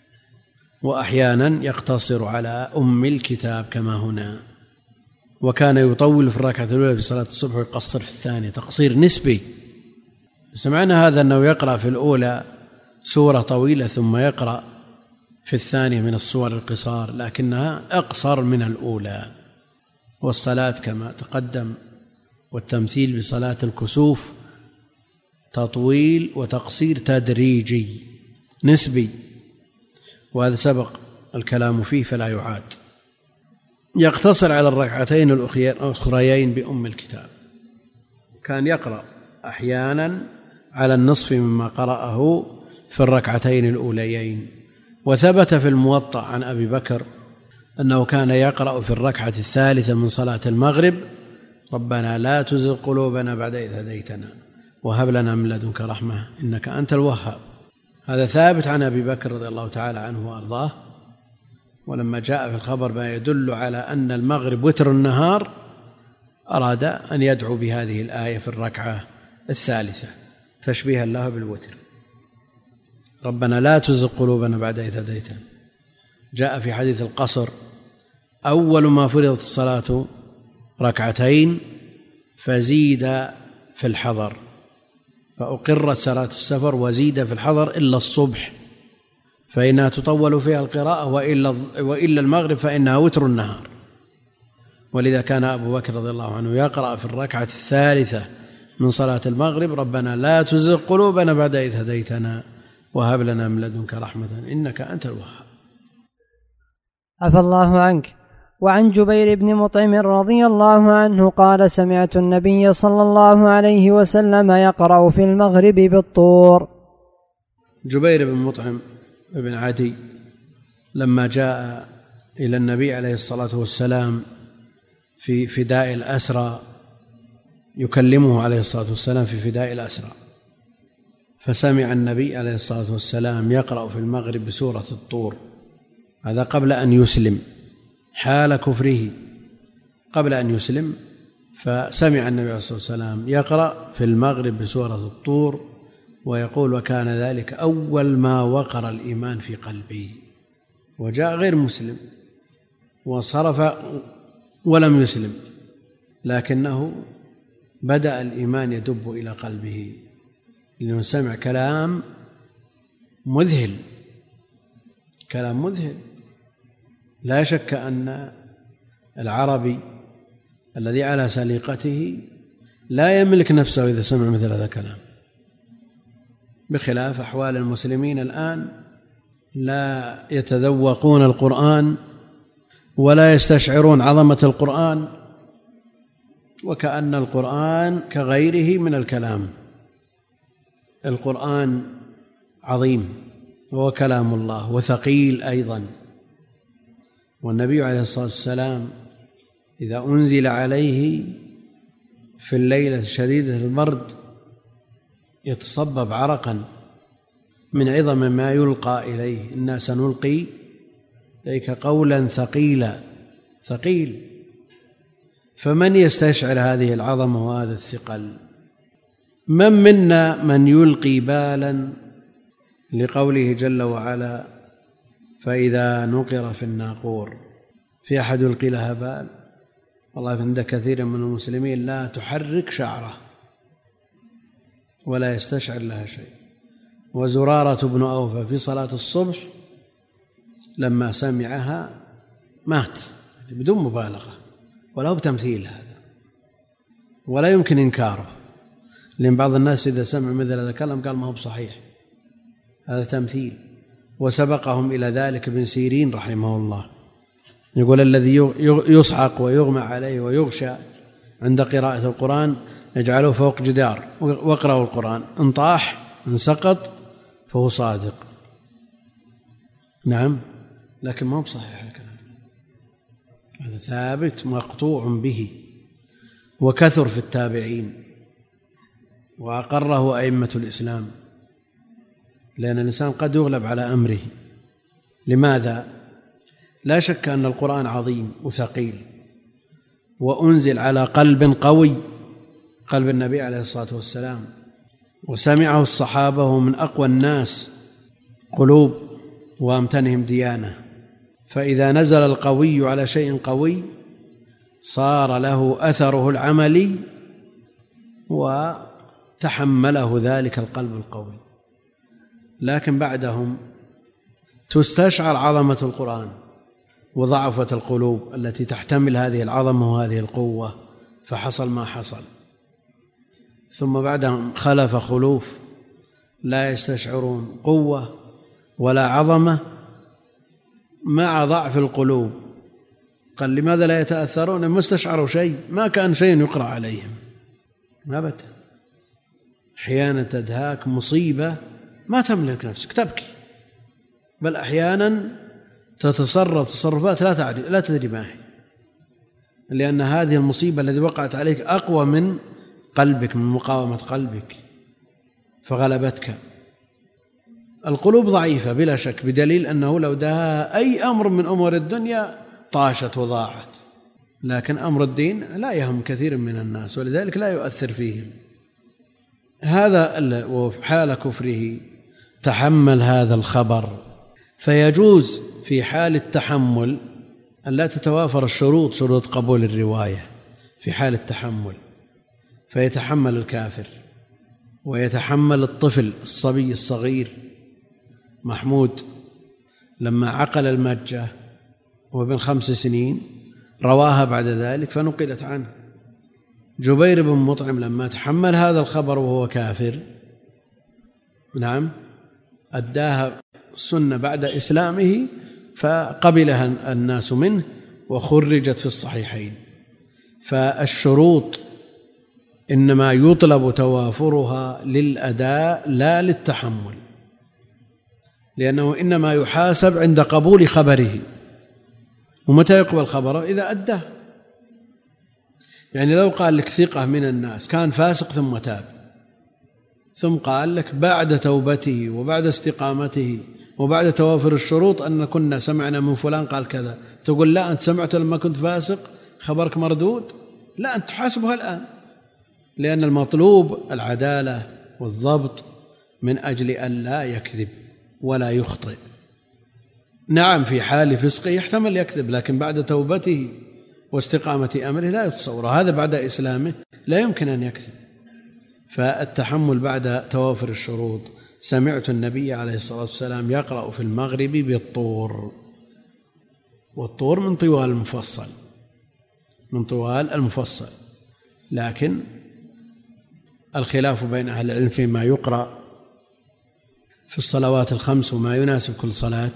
وأحيانا يقتصر على أم الكتاب كما هنا. وكان يطول في الركعة الأولى في صلاة الصبح ويقصر في الثانية تقصير نسبي. سمعنا هذا أنه يقرأ في الأولى سورة طويلة ثم يقرأ في الثانية من السور القصار، لكنها أقصر من الأولى. والصلاة كما تقدم والتمثيل بصلاة الكسوف تطويل وتقصير تدريجي نسبي، وهذا سبق الكلام فيه فلا يعاد. يقتصر على الركعتين الأخريين بأم الكتاب. كان يقرأ أحيانا على النصف مما قرأه في الركعتين الأوليين. وثبت في الموطأ عن أبي بكر أنه كان يقرأ في الركعة الثالثة من صلاة المغرب: ربنا لا تزغ قلوبنا بعد إذ هديتنا وهب لنا من لدنك رحمة إنك أنت الوهاب. هذا ثابت عن أبي بكر رضي الله تعالى عنه وأرضاه. ولما جاء في الخبر ما يدل على أن المغرب وتر النهار أراد أن يدعو بهذه الآية في الركعة الثالثة تشبيها له بالوتر. ربنا لا تزغ قلوبنا بعد إذ هديتنا. جاء في حديث القصر: أول ما فرضت الصلاة ركعتين فزيد في الحضر، فأقرت صلاة السفر وزيد في الحضر إلا الصبح فإنها تطول فيها القراءة، وإلا المغرب فإنها وتر النهار. ولذا كان أبو بكر رضي الله عنه يقرأ في الركعة الثالثة من صلاة المغرب: ربنا لا تزغ قلوبنا بعد إذ هديتنا وهب لنا من لدنك رحمة إنك أنت الوهاب. عفى الله عنك. وعن جبير بن مطعم رضي الله عنه قال: سمعت النبي صلى الله عليه وسلم يقرأ في المغرب بالطور. جبير بن مطعم بن عدي لما جاء إلى النبي عليه الصلاة والسلام في فداء الأسرى، يكلمه عليه الصلاة والسلام في فداء الأسرى، فسمع النبي عليه الصلاة والسلام يقرأ في المغرب بسورة الطور. هذا قبل أن يسلم، حال كفره قبل أن يسلم، فسمع النبي عليه الصلاة والسلام يقرأ في المغرب بسورة الطور ويقول: وكان ذلك أول ما وقر الإيمان في قلبي. وجاء غير مسلم وصرف ولم يسلم، لكنه بدأ الإيمان يدب إلى قلبه، لأنه سمع كلام مذهل، كلام مذهل. لا شك أن العربي الذي على سليقته لا يملك نفسه إذا سمع مثل هذا الكلام، بخلاف أحوال المسلمين الآن، لا يتذوقون القرآن ولا يستشعرون عظمة القرآن، وكأن القرآن كغيره من الكلام. القرآن عظيم وهو كلام الله وثقيل أيضا، والنبي عليه الصلاة والسلام إذا أنزل عليه في الليلة شديدة البرد يتصبب عرقا من عظم ما يلقى إليه: إنا سنلقي إليك قولا ثقيلا. ثقيل. فمن يستشعر هذه العظمة وهذا الثقل؟ من منا من يلقي بالا لقوله جل وعلا: فإذا نقر في الناقور؟ في أحد يلقي لها بال؟ والله عند كثير من المسلمين لا تحرك شعره ولا يستشعر لها شيء. وزرارة بن أوفى في صلاة الصبح لما سمعها مات بدون مبالغة، ولا هو بتمثيل هذا، ولا يمكن إنكاره، لأن بعض الناس إذا سمع مثل هذا الكلام قال ما هو بصحيح، هذا تمثيل. وسبقهم إلى ذلك ابن سيرين رحمه الله، يقول: الذي يصعق ويغمى عليه ويغشى عند قراءة القرآن يجعله فوق جدار واقرأوا القرآن، إن طاح إن سقط فهو صادق. نعم، لكن ما هو بصحيح الكلام، هذا ثابت مقطوع به، وكثر في التابعين وأقره أئمة الإسلام، لأن الإنسان قد يغلب على أمره. لماذا؟ لا شك أن القرآن عظيم وثقيل، وأنزل على قلب قوي، قلب النبي عليه الصلاة والسلام، وسمعه الصحابة من أقوى الناس قلوب وأمتنهم ديانة. فإذا نزل القوي على شيء قوي صار له أثره العملي وتحمله ذلك القلب القوي. لكن بعدهم تستشعر عظمة القرآن وضعفت القلوب التي تحتمل هذه العظمة وهذه القوة، فحصل ما حصل. ثم بعدهم خلف خلوف لا يستشعرون قوة ولا عظمة مع ضعف القلوب. قال: لماذا لا يتأثرون؟ ما استشعروا شيء، ما كان شيء يقرأ عليهم أبدا. أحيانا تدهاك مصيبة ما تملك نفسك، تبكي، بل أحيانا تتصرف تصرفات لا تدري ما هي، لأن هذه المصيبة التي وقعت عليك أقوى من قلبك، من مقاومة قلبك، فغلبتك. القلوب ضعيفة بلا شك، بدليل أنه لو دها أي أمر من أمور الدنيا طاشت وضاعت، لكن أمر الدين لا يهم كثير من الناس، ولذلك لا يؤثر فيهم. هذا وحال كفره تحمل هذا الخبر. فيجوز في حال التحمل أن لا تتوافر الشروط، شروط قبول الرواية في حال التحمل، فيتحمل الكافر ويتحمل الطفل الصبي الصغير. محمود لما عقل المجة وابن 5 سنين رواها بعد ذلك فنقلت عنه. جبير بن مطعم لما تحمل هذا الخبر وهو كافر، نعم، أداها السنة بعد إسلامه فقبلها الناس منه وخرجت في الصحيحين. فالشروط إنما يطلب توافرها للأداء لا للتحمل، لأنه إنما يحاسب عند قبول خبره. ومتى يقبل خبره؟ إذا أداه. يعني لو قال لك ثقة من الناس كان فاسق ثم تاب، ثم قال لك بعد توبته وبعد استقامته وبعد توافر الشروط أن كنا سمعنا من فلان قال كذا، تقول لا أنت سمعت لما كنت فاسق خبرك مردود؟ لا، أنت تحاسبها الآن، لأن المطلوب العدالة والضبط من أجل أن لا يكذب ولا يخطئ. نعم في حال فسقه يحتمل يكذب، لكن بعد توبته واستقامة أمره لا يتصور. هذا بعد إسلامه لا يمكن أن يكذب. فالتحمل بعد توافر الشروط. سمعت النبي عليه الصلاة والسلام يقرأ في المغرب بالطور، والطور من طوال المفصل، من طوال المفصل، لكن الخلاف بين أهل العلم فيما يقرأ في الصلوات الخمس وما يناسب كل صلاة.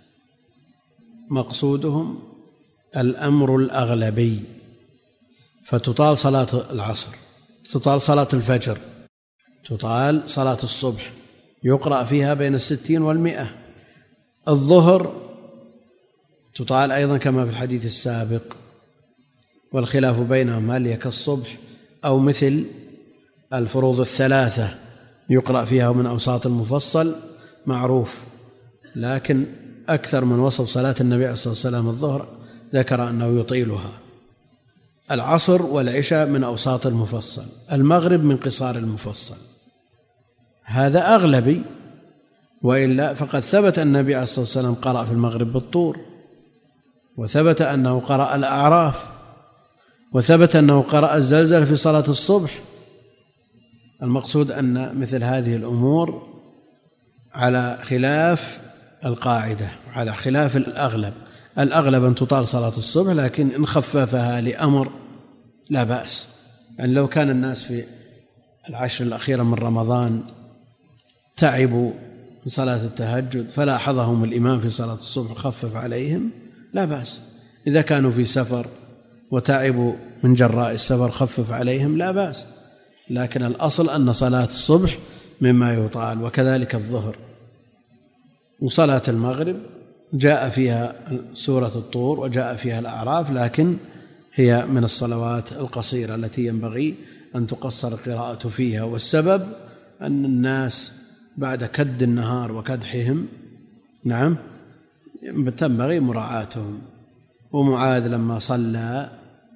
مقصودهم الأمر الأغلبي، فتطال صلاة العصر، تطال صلاة الفجر، تطال صلاة الصبح، يقرأ فيها بين 60 و100. الظهر تطال أيضا كما في الحديث السابق، والخلاف بينهم هل هي كالصبح أو مثل الفروض الثلاثة يقرأ فيها من أوساط المفصل معروف. لكن أكثر من وصف صلاة النبي عليه الصلاة والسلام الظهر ذكر أنه يطيلها. العصر والعشاء من أوساط المفصل، المغرب من قصار المفصل. هذا أغلبي، وإلا فقد ثبت أن النبي عليه الصلاة والسلام قرأ في المغرب بالطور، وثبت أنه قرأ الأعراف، وثبت أنه قرأ الزلزلة في صلاة الصبح. المقصود أن مثل هذه الأمور على خلاف القاعدة، على خلاف الأغلب. الأغلب أن تطال صلاة الصبح، لكن إن خففها لأمر لا بأس. يعني لو كان الناس في العشر الأخيرة من رمضان تعبوا من صلاة التهجد فلاحظهم الإمام في صلاة الصبح خفف عليهم، لا بأس. إذا كانوا في سفر وتعبوا من جراء السفر خفف عليهم، لا بأس. لكن الأصل أن صلاة الصبح مما يطال، وكذلك الظهر. وصلاة المغرب جاء فيها سورة الطور وجاء فيها الأعراف، لكن هي من الصلوات القصيرة التي ينبغي أن تقصر القراءة فيها. والسبب أن الناس بعد كد النهار وكدحهم، نعم، تنبغي مراعاتهم. ومعاذ لما صلى،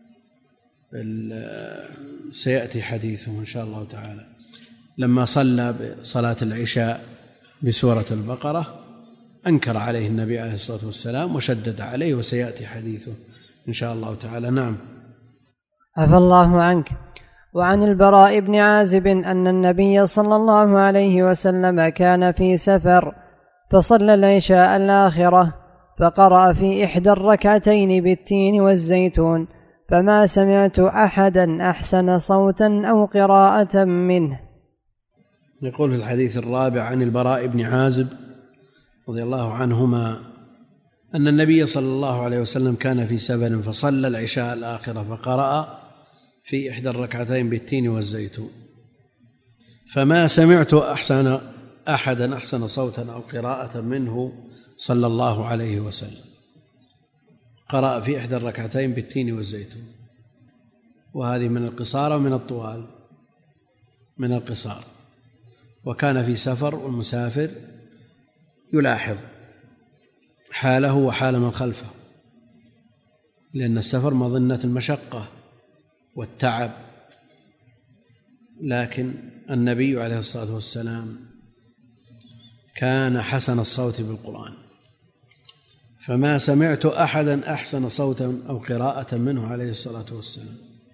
سيأتي حديثه إن شاء الله تعالى، لما صلى بصلاة العشاء بسورة البقرة أنكر عليه النبي عليه الصلاة والسلام وشدد عليه، وسيأتي حديثه إن شاء الله تعالى. نعم. عفى الله عنك. وعن البراء بن عازب أن النبي صلى الله عليه وسلم كان في سفر فصلى العشاء الآخرة فقرأ في إحدى الركعتين بالتين والزيتون، فما سمعت أحدا أحسن صوتا أو قراءة منه. يقول في الحديث الرابع عن البراء بن عازب رضي الله عنهما أن النبي صلى الله عليه وسلم كان في سفر فصلى العشاء الآخرة فقرأ في إحدى الركعتين بالتين والزيتون، فما سمعت أحدا أحسن صوتا أو قراءة منه صلى الله عليه وسلم. قرأ في إحدى الركعتين بالتين والزيتون، وهذه من القصار ومن الطوال، من القصار. وكان في سفر، والمسافر يلاحظ حاله وحال من خلفه، لأن السفر مظنة المشقة والتعب. لكن النبي عليه الصلاة والسلام كان حسن الصوت بالقرآن، فما سمعت أحدا أحسن صوتا أو قراءة منه عليه الصلاة والسلام.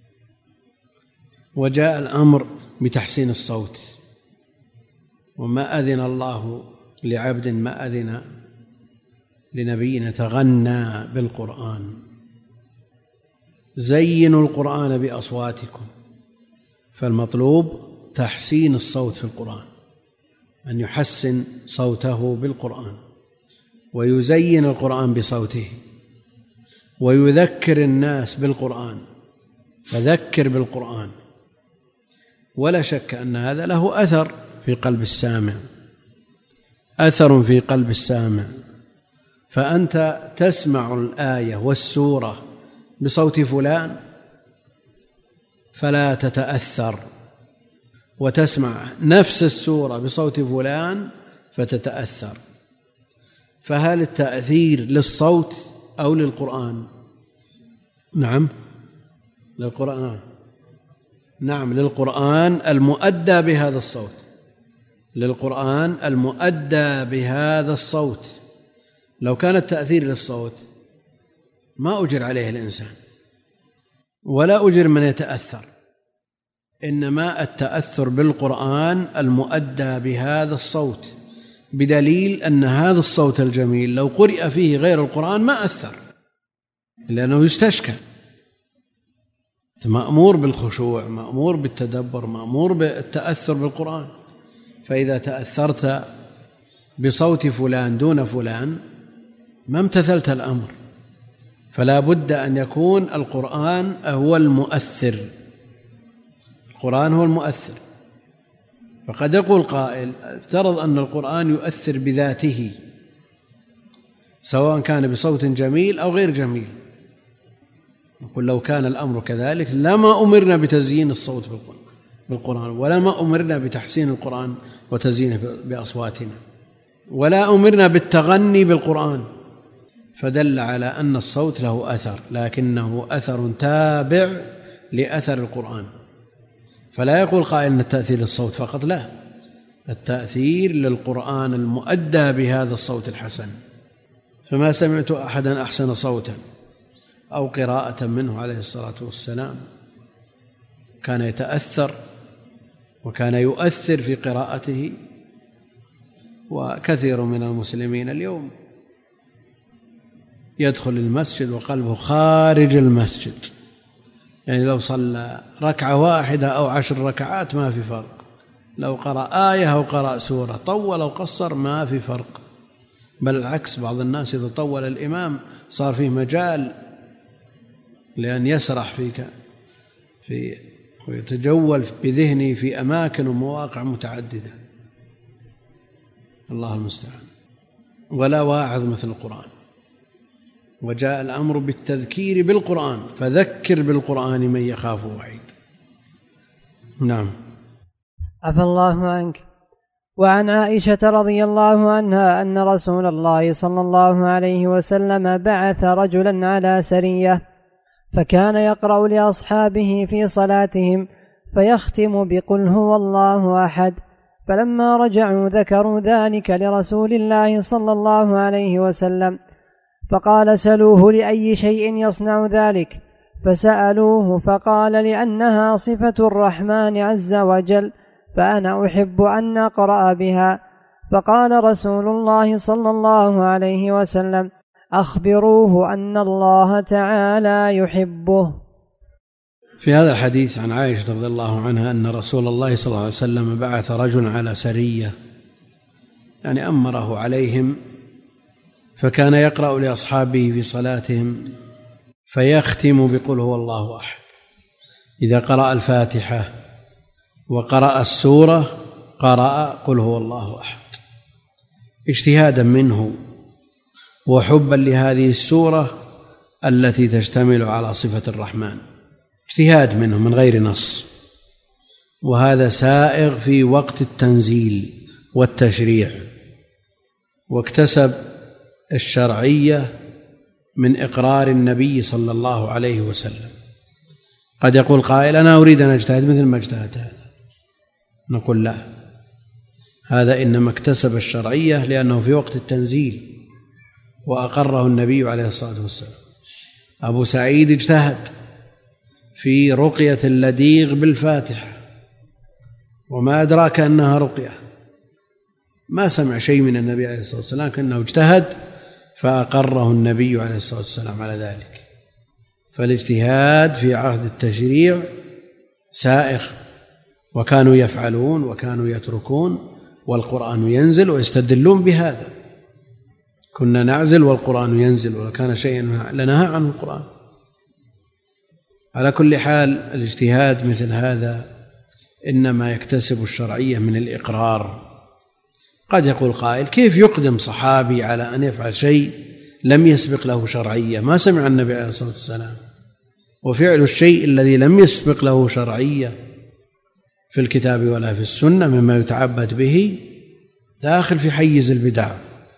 وجاء الأمر بتحسين الصوت، وما أذن الله لعبد ما أذن لنبي يتغنى بالقرآن. زينوا القرآن بأصواتكم، فالمطلوب تحسين الصوت في القرآن، أن يحسن صوته بالقرآن ويزين القرآن بصوته ويذكر الناس بالقرآن، فذكر بالقرآن. ولا شك أن هذا له أثر في قلب السامع، أثر في قلب السامع، فأنت تسمع الآية والسورة بصوت فلان فلا تتأثر، وتسمع نفس السورة بصوت فلان فتتأثر. فهل التأثير للصوت أو للقرآن؟ نعم للقرآن، نعم للقرآن المؤدى بهذا الصوت، للقرآن المؤدى بهذا الصوت. لو كان التأثير للصوت ما أجر عليه الإنسان ولا أجر من يتأثر، إنما التأثر بالقرآن المؤدى بهذا الصوت، بدليل أن هذا الصوت الجميل لو قرئ فيه غير القرآن ما أثر، لأنه يستشكل. مأمور بالخشوع، مأمور بالتدبر، مأمور بالتأثر بالقرآن. فإذا تأثرت بصوت فلان دون فلان ما امتثلت الأمر، فلا بد أن يكون القرآن هو المؤثر، القرآن هو المؤثر. فقد يقول قائل افترض أن القرآن يؤثر بذاته سواء كان بصوت جميل أو غير جميل، نقول لو كان الأمر كذلك لما أمرنا بتزيين الصوت بالقرآن، ولما أمرنا بتحسين القرآن وتزيينه بأصواتنا، ولا أمرنا بالتغني بالقرآن. فدل على أن الصوت له أثر، لكنه أثر تابع لأثر القرآن. فلا يقول قائل أن التأثير للصوت فقط، لا، التأثير للقرآن المؤدى بهذا الصوت الحسن. فما سمعت أحدا أحسن صوتا أو قراءة منه عليه الصلاة والسلام. كان يتأثر وكان يؤثر في قراءته. وكثير من المسلمين اليوم يدخل المسجد وقلبه خارج المسجد، يعني لو صلى ركعة واحدة أو 10 ركعات ما في فرق، لو قرأ آية أو قرأ سورة، طول أو قصر ما في فرق. بل العكس، بعض الناس إذا طول الإمام صار فيه مجال لأن يسرح في ويتجول بذهنه في أماكن ومواقع متعددة. الله المستعان. ولا واعظ مثل القرآن. وجاء الأمر بالتذكير بالقرآن، فذكر بالقرآن من يخاف وعيد. نعم. عفى الله عنك. وعن عائشة رضي الله عنها أن رسول الله صلى الله عليه وسلم بعث رجلا على سرية، فكان يقرأ لأصحابه في صلاتهم فيختم بقل هو الله أحد. فلما رجعوا ذكروا ذلك لرسول الله صلى الله عليه وسلم، فقال سلوه لأي شيء يصنع ذلك، فسألوه فقال لأنها صفة الرحمن عز وجل، فأنا أحب أن أقرأ بها. فقال رسول الله صلى الله عليه وسلم أخبروه أن الله تعالى يحبه. في هذا الحديث عن عائشة رضي الله عنها أن رسول الله صلى الله عليه وسلم بعث رجل على سرية، يعني أمره عليهم، فكان يقرأ لأصحابه في صلاتهم فيختم بقل هو الله أحد. إذا قرأ الفاتحة وقرأ السورة قرأ قل هو الله أحد، اجتهادا منه وحبا لهذه السورة التي تشتمل على صفة الرحمن، اجتهاد منه من غير نص. وهذا سائغ في وقت التنزيل والتشريع، واكتسب الشرعية من إقرار النبي صلى الله عليه وسلم. قد يقول قائل أنا أريد أن أجتهد مثل ما اجتهد هذا، نقول لا، هذا إنما اكتسب الشرعية لأنه في وقت التنزيل وأقره النبي عليه الصلاة والسلام. أبو سعيد اجتهد في رقية اللديغ بالفاتحة وما أدراك أنها رقية، ما سمع شيء من النبي عليه الصلاة والسلام، كأنه اجتهد فأقره النبي عليه الصلاة والسلام على ذلك. فالاجتهاد في عهد التشريع سائغ، وكانوا يفعلون وكانوا يتركون والقرآن ينزل ويستدلون بهذا. كنا نعزل والقرآن ينزل، ولكان شيئا لنهى عنه القرآن. على كل حال الاجتهاد مثل هذا إنما يكتسب الشرعية من الإقرار. قد يقول قائل: كيف يقدم صحابي على أن يفعل شيء لم يسبق له شرعية؟ ما سمع النبي عليه الصلاة والسلام. وفعل الشيء الذي لم يسبق له شرعية في الكتاب ولا في السنة مما يتعبد به داخل في حيز البدع.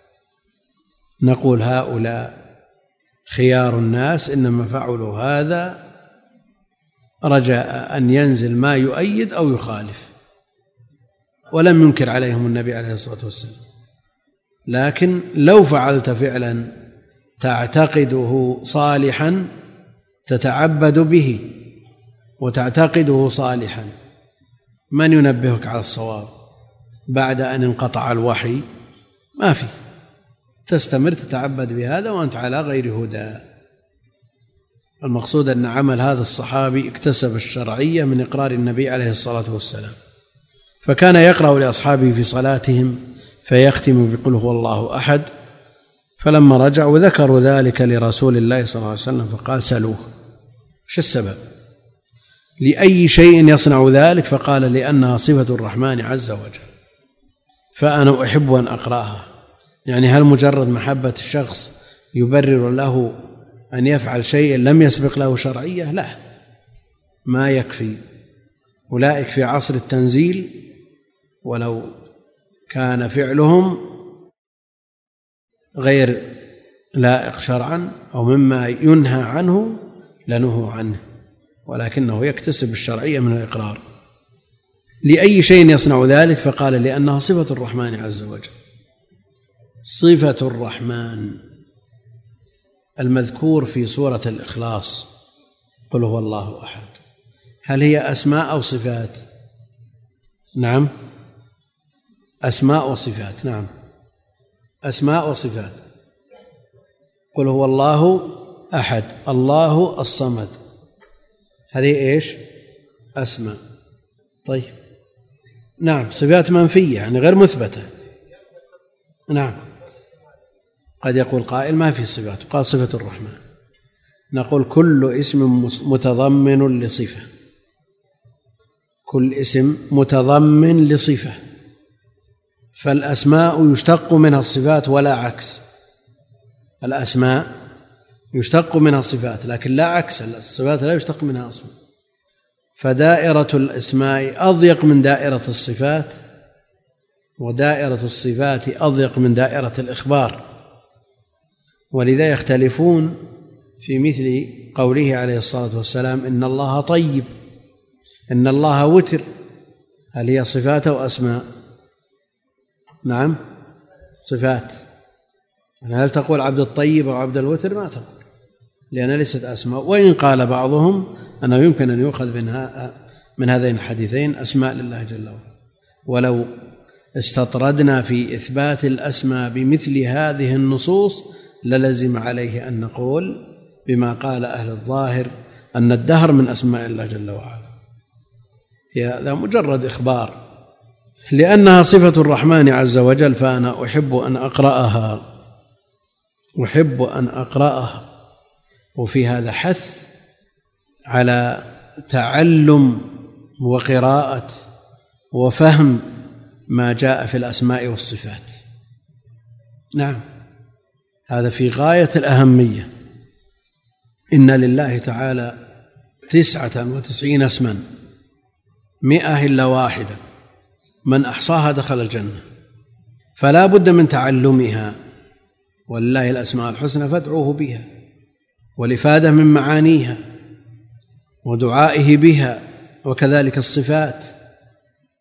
نقول: هؤلاء خيار الناس إنما فعلوا هذا رجاء أن ينزل ما يؤيد أو يخالف، ولم ينكر عليهم النبي عليه الصلاة والسلام. لكن لو فعلت فعلا تعتقده صالحا تتعبد به وتعتقده صالحا، من ينبهك على الصواب بعد أن انقطع الوحي؟ ما في، تستمر تتعبد بهذا وأنت على غير هدى. المقصود أن عمل هذا الصحابي اكتسب الشرعية من إقرار النبي عليه الصلاة والسلام، فكان يقرأ لأصحابه في صلاتهم فيختم بقل هو الله أحد. فلما رجعوا ذكروا ذلك لرسول الله صلى الله عليه وسلم فقال: سألوه ايش السبب؟ لأي شيء يصنع ذلك؟ فقال: لأنها صفة الرحمن عز وجل، فأنا أحب أن أقرأها. يعني هل مجرد محبة الشخص يبرر له أن يفعل شيء لم يسبق له شرعية؟ لا، ما يكفي. أولئك في عصر التنزيل ولو كان فعلهم غير لائق شرعا أو مما ينهى عنه لنهوا عنه، ولكنه يكتسب الشرعية من الإقرار. لأي شيء يصنع ذلك؟ فقال: لأنها صفة الرحمن عز وجل. صفة الرحمن المذكور في سورة الإخلاص قل هو الله أحد، هل هي أسماء أو صفات؟ نعم، أسماء وصفات. نعم، أسماء وصفات. قل هو الله أحد، الله الصمد، هذه إيش؟ أسماء. طيب، نعم، صفات منفية يعني غير مثبتة. نعم، قد يقول قائل: ما في صفات، قال صفة الرحمن. نقول: كل اسم متضمن لصفة، كل اسم متضمن لصفة، فالأسماء يشتق منها الصفات ولا عكس. الأسماء يشتق منها الصفات لكن لا عكس، الصفات لا يشتق منها أصلا. فدائرة الأسماء أضيق من دائرة الصفات، ودائرة الصفات أضيق من دائرة الإخبار، ولذا يختلفون في مثل قوله عليه الصلاة والسلام: إن الله طيب، إن الله وتر، هل هي صفات أو أسماء؟ نعم، صفات. هل تقول عبد الطيب أو عبد الوتر؟ ما تقول، لأنها ليست أسماء. وإن قال بعضهم أنه يمكن أن يؤخذ من هذين الحديثين أسماء لله جل وعلا. ولو استطردنا في إثبات الأسماء بمثل هذه النصوص للزم عليه أن نقول بما قال أهل الظاهر أن الدهر من أسماء الله جل وعلا. هذا مجرد إخبار، لأنها صفة الرحمن عز وجل، فأنا أحب أن أقرأها، أحب أن أقرأها. وفي هذا حث على تعلم وقراءة وفهم ما جاء في الأسماء والصفات. نعم، هذا في غاية الأهمية. إن لله تعالى 99 اسما 100 إلا واحدة، من أحصاها دخل الجنة، فلا بد من تعلمها. ولله الأسماء الحسنى فادعوه بها، والإفادة من معانيها ودعائه بها، وكذلك الصفات.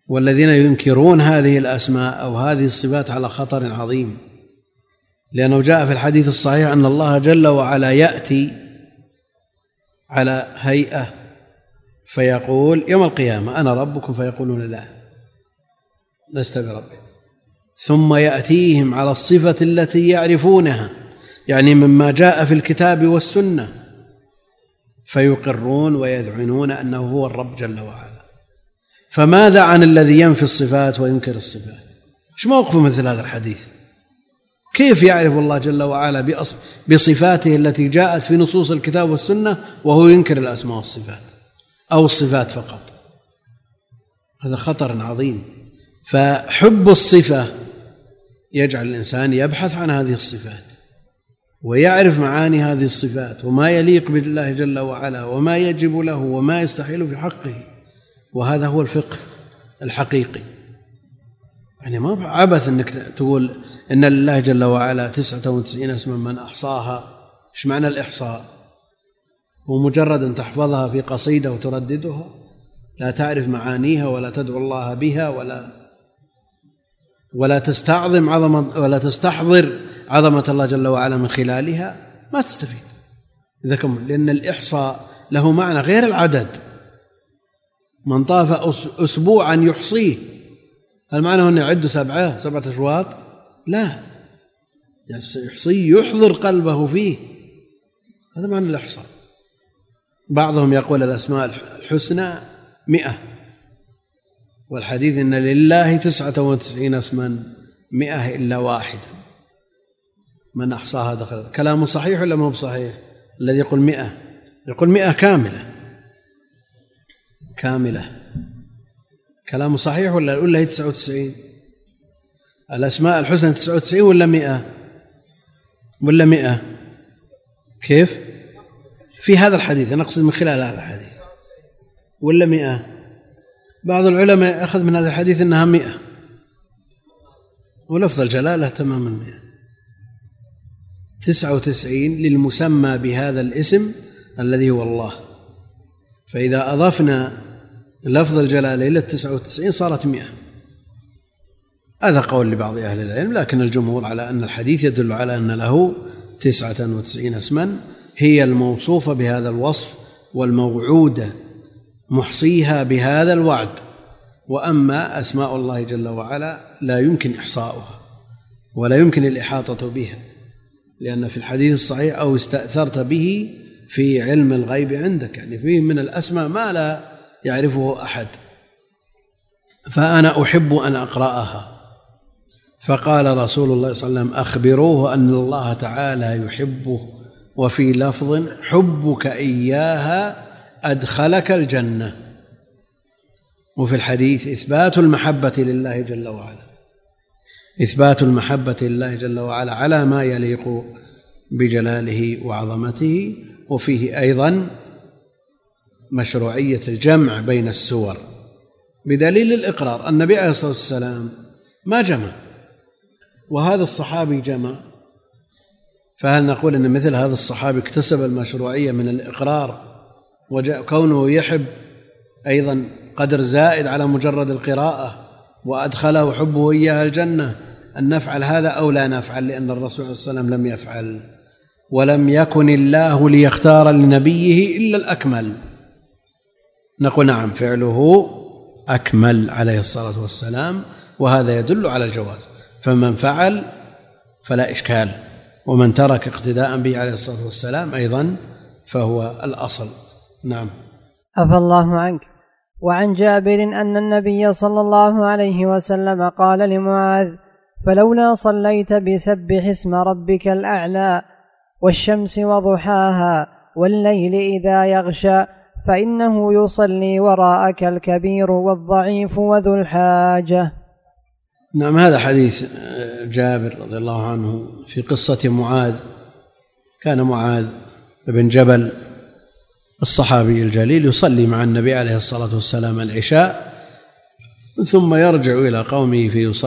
والذين ينكرون هذه الأسماء أو هذه الصفات على خطر عظيم، لأنه جاء في الحديث الصحيح أن الله جل وعلا يأتي على هيئة فيقول يوم القيامة أنا ربكم، فيقولون لا لست بربك، ثم يأتيهم على الصفة التي يعرفونها، يعني مما جاء في الكتاب والسنة، فيقرون ويذعنون أنه هو الرب جل وعلا. فماذا عن الذي ينفي الصفات وينكر الصفات؟ ايش موقفه مثل هذا الحديث؟ كيف يعرف الله جل وعلا بصفاته التي جاءت في نصوص الكتاب والسنة وهو ينكر الأسماء والصفات أو الصفات فقط؟ هذا خطر عظيم. فحب الصفة يجعل الإنسان يبحث عن هذه الصفات ويعرف معاني هذه الصفات وما يليق بالله جل وعلا وما يجب له وما يستحيل في حقه، وهذا هو الفقه الحقيقي. يعني ما عبث أنك تقول إن لله جل وعلا 99 اسما من أحصاها. إيش معنى الإحصاء؟ ومجرد أن تحفظها في قصيدة وترددها، لا تعرف معانيها ولا تدعو الله بها ولا تستعظم ولا تستحضر عظمة الله جل وعلا من خلالها، ما تستفيد. لأن الإحصاء له معنى غير العدد. من طاف أسبوعا يحصيه، هل معنى أنه يعد 7 أشواط؟ لا، يحصيه يحضر قلبه فيه، هذا معنى الإحصاء. بعضهم يقول الأسماء الحسنى 100، والحديث إن لله 99 اسما 100 إلا واحد من أحصاها دخل. كلامه صحيح ولا ما هو صحيح؟ الذي يقول 100 يقول 100 كاملة، كلامه صحيح ولا هي 99؟ الأسماء الحسنى 99 ولا 100 كيف؟ في هذا الحديث، أنا أقصد من خلال هذا الحديث، ولا 100؟ بعض العلماء أخذ من هذا الحديث أنها 100، ولفظ الجلالة تماما 100. 99 للمسمى بهذا الاسم الذي هو الله، فإذا أضفنا لفظ الجلالة إلى 99 صارت 100. هذا قول لبعض أهل العلم، لكن الجمهور على أن الحديث يدل على أن له 99 اسما هي الموصوفة بهذا الوصف والموعودة محصيها بهذا الوعد. وأما أسماء الله جل وعلا لا يمكن إحصاؤها ولا يمكن الإحاطة بها، لأن في الحديث الصحيح أو استأثرت به في علم الغيب عندك، يعني فيه من الأسماء ما لا يعرفه أحد. فأنا أحب أن أقرأها، فقال رسول الله صلى الله عليه وسلم أخبروه أن الله تعالى يحبه، وفي لفظ حبك إياها أدخلك الجنة. وفي الحديث إثبات المحبة لله جل وعلا، إثبات المحبة لله جل وعلا على ما يليق بجلاله وعظمته. وفيه أيضا مشروعية الجمع بين السور بدليل الإقرار. النبي عليه الصلاة والسلام ما جمع، وهذا الصحابي جمع، فهل نقول أن مثل هذا الصحابي اكتسب المشروعية من الإقرار وكونه يحب أيضا قدر زائد على مجرد القراءة وأدخله حبه إياها الجنة، أن نفعل هذا أو لا نفعل؟ لأن الرسول صلى الله عليه وسلم لم يفعل، ولم يكن الله ليختار لنبيه إلا الأكمل. نقول نعم، فعله أكمل عليه الصلاة والسلام، وهذا يدل على الجواز. فمن فعل فلا إشكال، ومن ترك اقتداء به عليه الصلاة والسلام أيضا فهو الأصل. نعم. عفى الله عنك. وعن جابر أن النبي صلى الله عليه وسلم قال لمعاذ: فلولا صليت بسبح اسم ربك الأعلى والشمس وضحاها والليل إذا يغشى فإنه يصلي وراءك الكبير والضعيف وذو الحاجة. نعم، هذا حديث جابر رضي الله عنه في قصة معاذ. كان معاذ بن جبل الصحابي الجليل يصلي مع النبي عليه الصلاة والسلام العشاء، ثم يرجع إلى قومه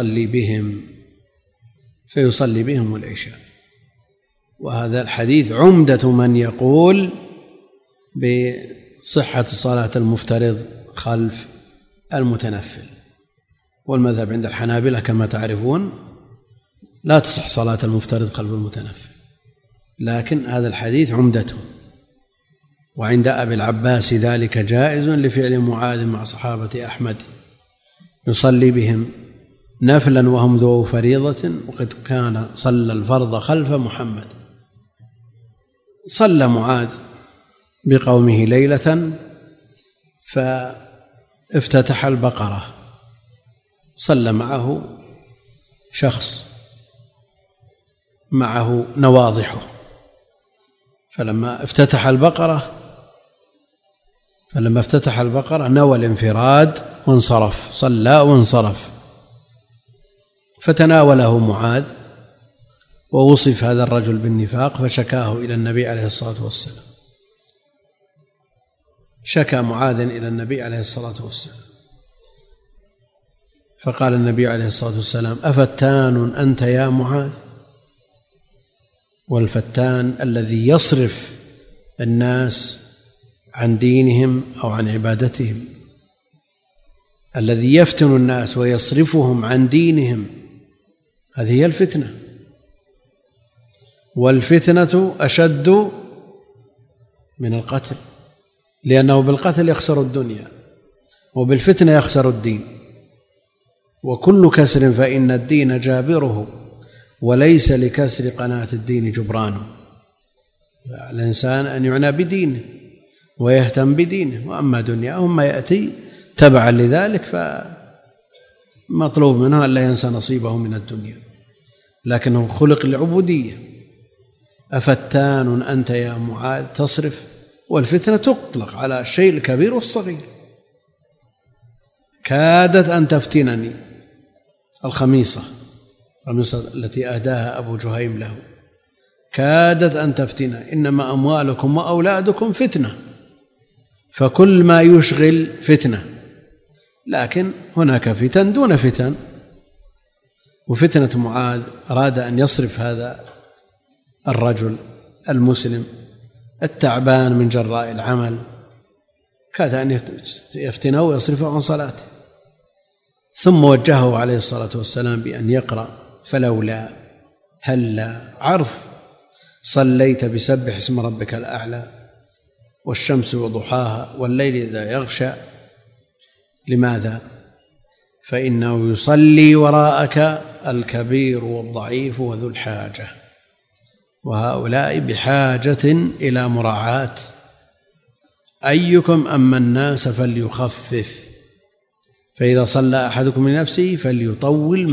فيصلي بهم العشاء. وهذا الحديث عمدة من يقول بصحة صلاة المفترض خلف المتنفل، والمذهب عند الحنابلة كما تعرفون لا تصح صلاة المفترض خلف المتنفل، لكن هذا الحديث عمدته. وعند أبي العباس ذلك جائز لفعل معاذ مع صحابة أحمد يصلي بهم نفلا وهم ذو فريضة، وقد كان صلى الفرض خلف محمد. صلى معاذ بقومه ليلة فافتتح البقرة، صلى معه شخص معه نواضحه، فلما افتتح البقرة نوى الانفراد وانصرف، صلى وانصرف، فتناوله معاذ ووصف هذا الرجل بالنفاق فشكاه إلى النبي عليه الصلاة والسلام. شكى معاذ إلى النبي عليه الصلاة والسلام، فقال النبي عليه الصلاة والسلام: أفتان أنت يا معاذ؟ والفتان الذي يصرف الناس عن دينهم أو عن عبادتهم، الذي يفتن الناس ويصرفهم عن دينهم، هذه هي الفتنة. والفتنة أشد من القتل، لأنه بالقتل يخسر الدنيا وبالفتنة يخسر الدين، وكل كسر فإن الدين جابره وليس لكسر قناة الدين جبرانه. الإنسان أن يعنى بدينه ويهتم بدينه، وأما دنياه ما يأتي تبعا لذلك فمطلوب منه أن لا ينسى نصيبه من الدنيا، لكنه خلق للعبودية. أفتان أنت يا معاذ تصرف، والفتنة تطلق على الشيء الكبير والصغير. كادت أن تفتنني، الخميصة التي أهداها أبو جهيم له، كادت أن تفتنه. إنما أموالكم وأولادكم فتنة، فكل ما يشغل فتنة، لكن هناك فتن دون فتن. وفتنة معاذ أراد أن يصرف هذا الرجل المسلم التعبان من جراء العمل، كاد أن يفتنه ويصرفه عن صلاته، ثم وجهه عليه الصلاة والسلام بأن يقرأ: فلولا هلا عرض صليت بسبح اسم ربك الأعلى والشمس وضحاها والليل إذا يغشى. لماذا؟ فإنه يصلي وراءك الكبير والضعيف وذو الحاجة، وهؤلاء بحاجة إلى مراعاة. أيكم أما الناس فليخفف، فإذا صلى أحدكم لنفسه فليطول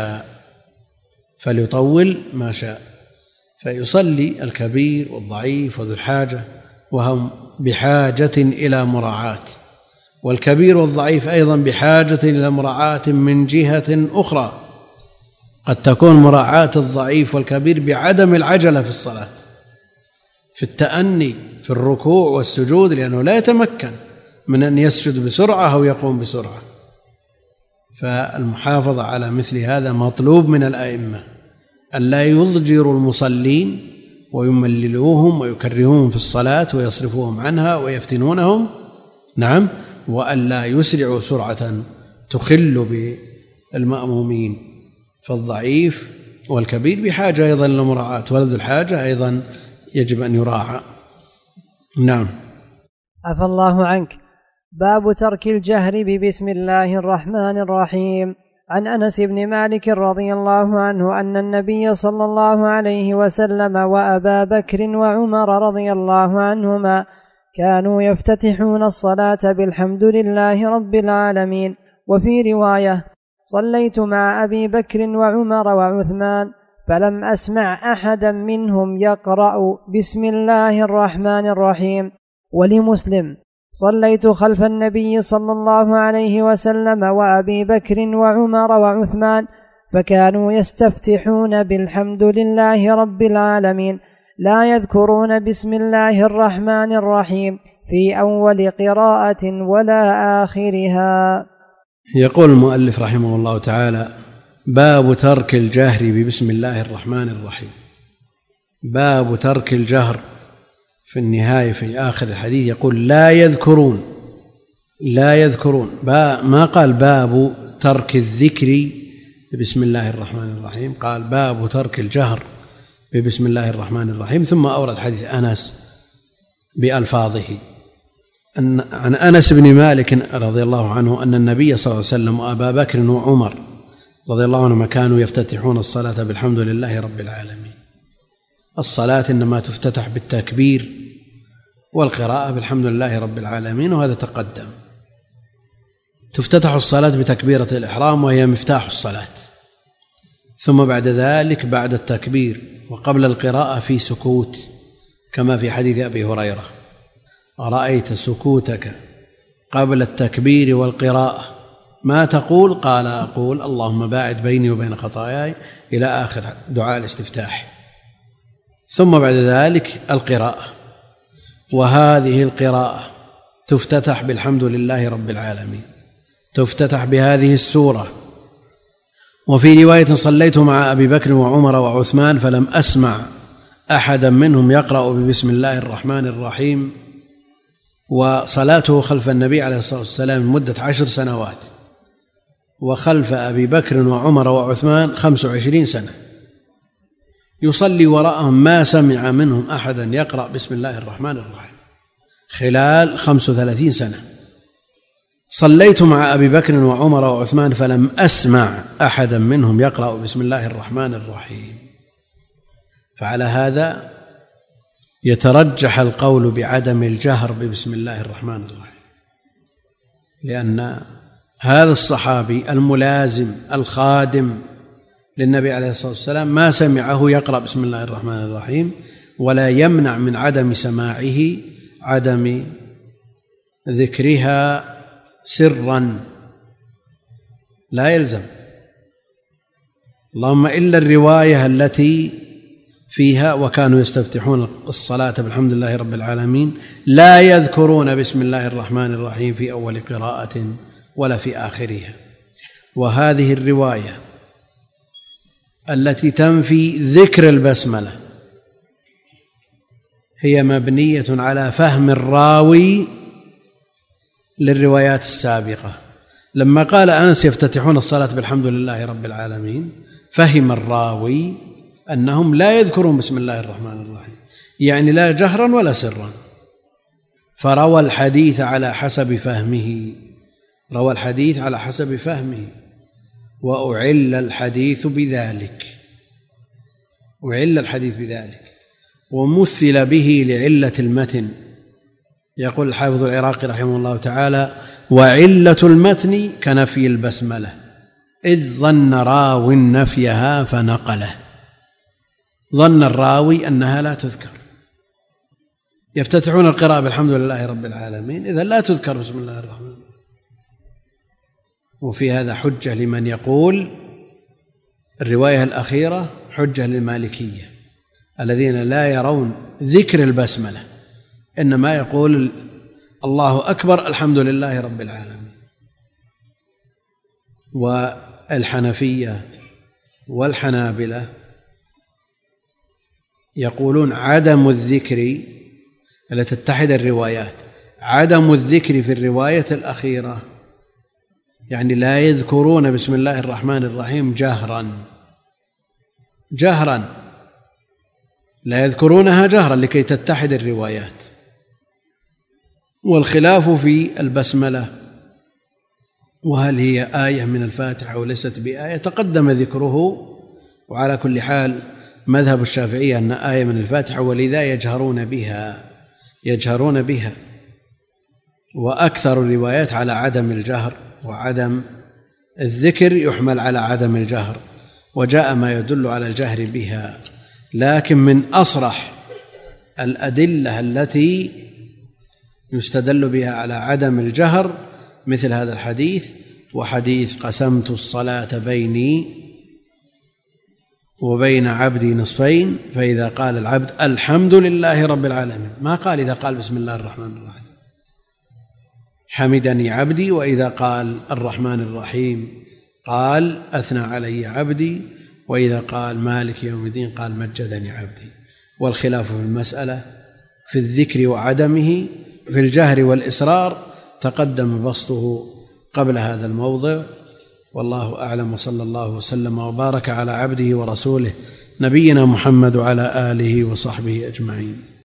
ما شاء، فيصلي الكبير والضعيف وذو الحاجة، وهم بحاجة إلى مراعاة. والكبير والضعيف أيضا بحاجة إلى مراعاة من جهة أخرى، قد تكون مراعاة الضعيف والكبير بعدم العجلة في الصلاة، في التأني في الركوع والسجود، لأنه لا يتمكن من أن يسجد بسرعة أو يقوم بسرعة. فالمحافظة على مثل هذا مطلوب من الأئمة، ألا يضجروا المصلين ويمللوهم ويكرهوهم في الصلاة ويصرفوهم عنها ويفتنونهم، نعم، وألا يسرعوا سرعة تخل بالمأمومين. فالضعيف والكبير بحاجة أيضا للمراعاة، ولذو الحاجة أيضا يجب أن يراعى. نعم. عفى الله عنك. باب ترك الجهر ببسم الله الرحمن الرحيم. عن أنس بن مالك رضي الله عنه أن النبي صلى الله عليه وسلم وأبا بكر وعمر رضي الله عنهما كانوا يفتتحون الصلاة بالحمد لله رب العالمين. وفي رواية: صليت مع أبي بكر وعمر وعثمان فلم أسمع أحدا منهم يقرأ بسم الله الرحمن الرحيم. ولمسلم: صليت خلف النبي صلى الله عليه وسلم وأبي بكر وعمر وعثمان فكانوا يستفتحون بالحمد لله رب العالمين، لا يذكرون بسم الله الرحمن الرحيم في أول قراءة ولا آخرها. يقول المؤلف رحمه الله تعالى: باب ترك الجهر ببسم الله الرحمن الرحيم. باب ترك الجهر. في النهاية في آخر الحديث يقول لا يذكرون، ما قال باب ترك الذكر ببسم الله الرحمن الرحيم، قال باب ترك الجهر ببسم الله الرحمن الرحيم، ثم أورد حديث أنس بألفاظه. عن أنس بن مالك رضي الله عنه أن النبي صلى الله عليه وسلم وأبا بكر وعمر رضي الله عنهما كانوا يفتتحون الصلاة بالحمد لله رب العالمين. الصلاة إنما تفتتح بالتكبير، والقراءة بالحمد لله رب العالمين، وهذا تقدم. تفتتح الصلاة بتكبيرة الإحرام وهي مفتاح الصلاة، ثم بعد ذلك بعد التكبير وقبل القراءة في سكوت، كما في حديث أبي هريرة: أرأيت سكوتك قبل التكبير والقراءة ما تقول؟ قال أقول اللهم باعد بيني وبين خطاياي، إلى آخر دعاء الاستفتاح. ثم بعد ذلك القراءة، وهذه القراءة تفتتح بالحمد لله رب العالمين، تفتتح بهذه السورة. وفي رواية: صليت مع أبي بكر وعمر وعثمان فلم أسمع أحدا منهم يقرأ ببسم الله الرحمن الرحيم. وصلاته خلف النبي عليه الصلاة والسلام مدة 10 سنوات، وخلف أبي بكر وعمر وعثمان 25 سنة، يصلي وراءهم ما سمع منهم أحدا يقرأ بسم الله الرحمن الرحيم خلال 35 سنة. صليت مع أبي بكر وعمر وعثمان فلم أسمع أحدا منهم يقرأ بسم الله الرحمن الرحيم. فعلى هذا يترجح القول بعدم الجهر ببسم الله الرحمن الرحيم، لأن هذا الصحابي الملازم الخادم للنبي عليه الصلاة والسلام ما سمعه يقرأ بسم الله الرحمن الرحيم، ولا يمنع من عدم سماعه عدم ذكرها سرا، لا يلزم. اللهم إلا الرواية التي فيها وكانوا يستفتحون الصلاة بالحمد لله رب العالمين لا يذكرون بسم الله الرحمن الرحيم في أول قراءة ولا في آخرها. وهذه الرواية التي تنفي ذكر البسملة هي مبنية على فهم الراوي للروايات السابقة. لما قال أنس يفتتحون الصلاة بالحمد لله رب العالمين، فهم الراوي أنهم لا يذكرون بسم الله الرحمن الرحيم، يعني لا جهرا ولا سرا، فروى الحديث على حسب فهمه، روى الحديث على حسب فهمه، وأعل الحديث بذلك، أعل الحديث بذلك ومثل به لعلة المتن. يقول الحافظ العراقي رحمه الله تعالى: وعلة المتن كنفي البسملة إذ ظن راو نفيها فنقله. ظن الراوي أنها لا تذكر، يفتتحون القراءة بالحمد لله رب العالمين، إذا لا تذكر بسم الله الرحمن الرحيم. وفي هذا حجة لمن يقول الرواية الأخيرة، حجة للمالكية الذين لا يرون ذكر البسملة، إنما يقول الله أكبر الحمد لله رب العالمين. والحنفية والحنابلة يقولون عدم الذكر، التي تتحد الروايات، عدم الذكر في الرواية الأخيرة يعني لا يذكرون بسم الله الرحمن الرحيم جهرا، لا يذكرونها جهرا لكي تتحد الروايات. والخلاف في البسملة، وهل هي آية من الفاتحة وليست بآية، تقدم ذكره. وعلى كل حال مذهب الشافعية أن آية من الفاتحة، ولذا يجهرون بها. وأكثر الروايات على عدم الجهر، وعدم الذكر يحمل على عدم الجهر، وجاء ما يدل على الجهر بها. لكن من أصرح الأدلة التي يستدل بها على عدم الجهر مثل هذا الحديث، وحديث قسمت الصلاة بيني وبين عبدي نصفين، فإذا قال العبد الحمد لله رب العالمين، ما قال إذا قال بسم الله الرحمن الرحيم حمدني عبدي، وإذا قال الرحمن الرحيم قال أثنى علي عبدي، وإذا قال مالك يوم الدين قال مجدني عبدي. والخلاف في المسألة في الذكر وعدمه، في الجهر والإسرار تقدم بسطه قبل هذا الموضع، والله أعلم، وصلى الله وسلم وبارك على عبده ورسوله نبينا محمد وعلى آله وصحبه أجمعين.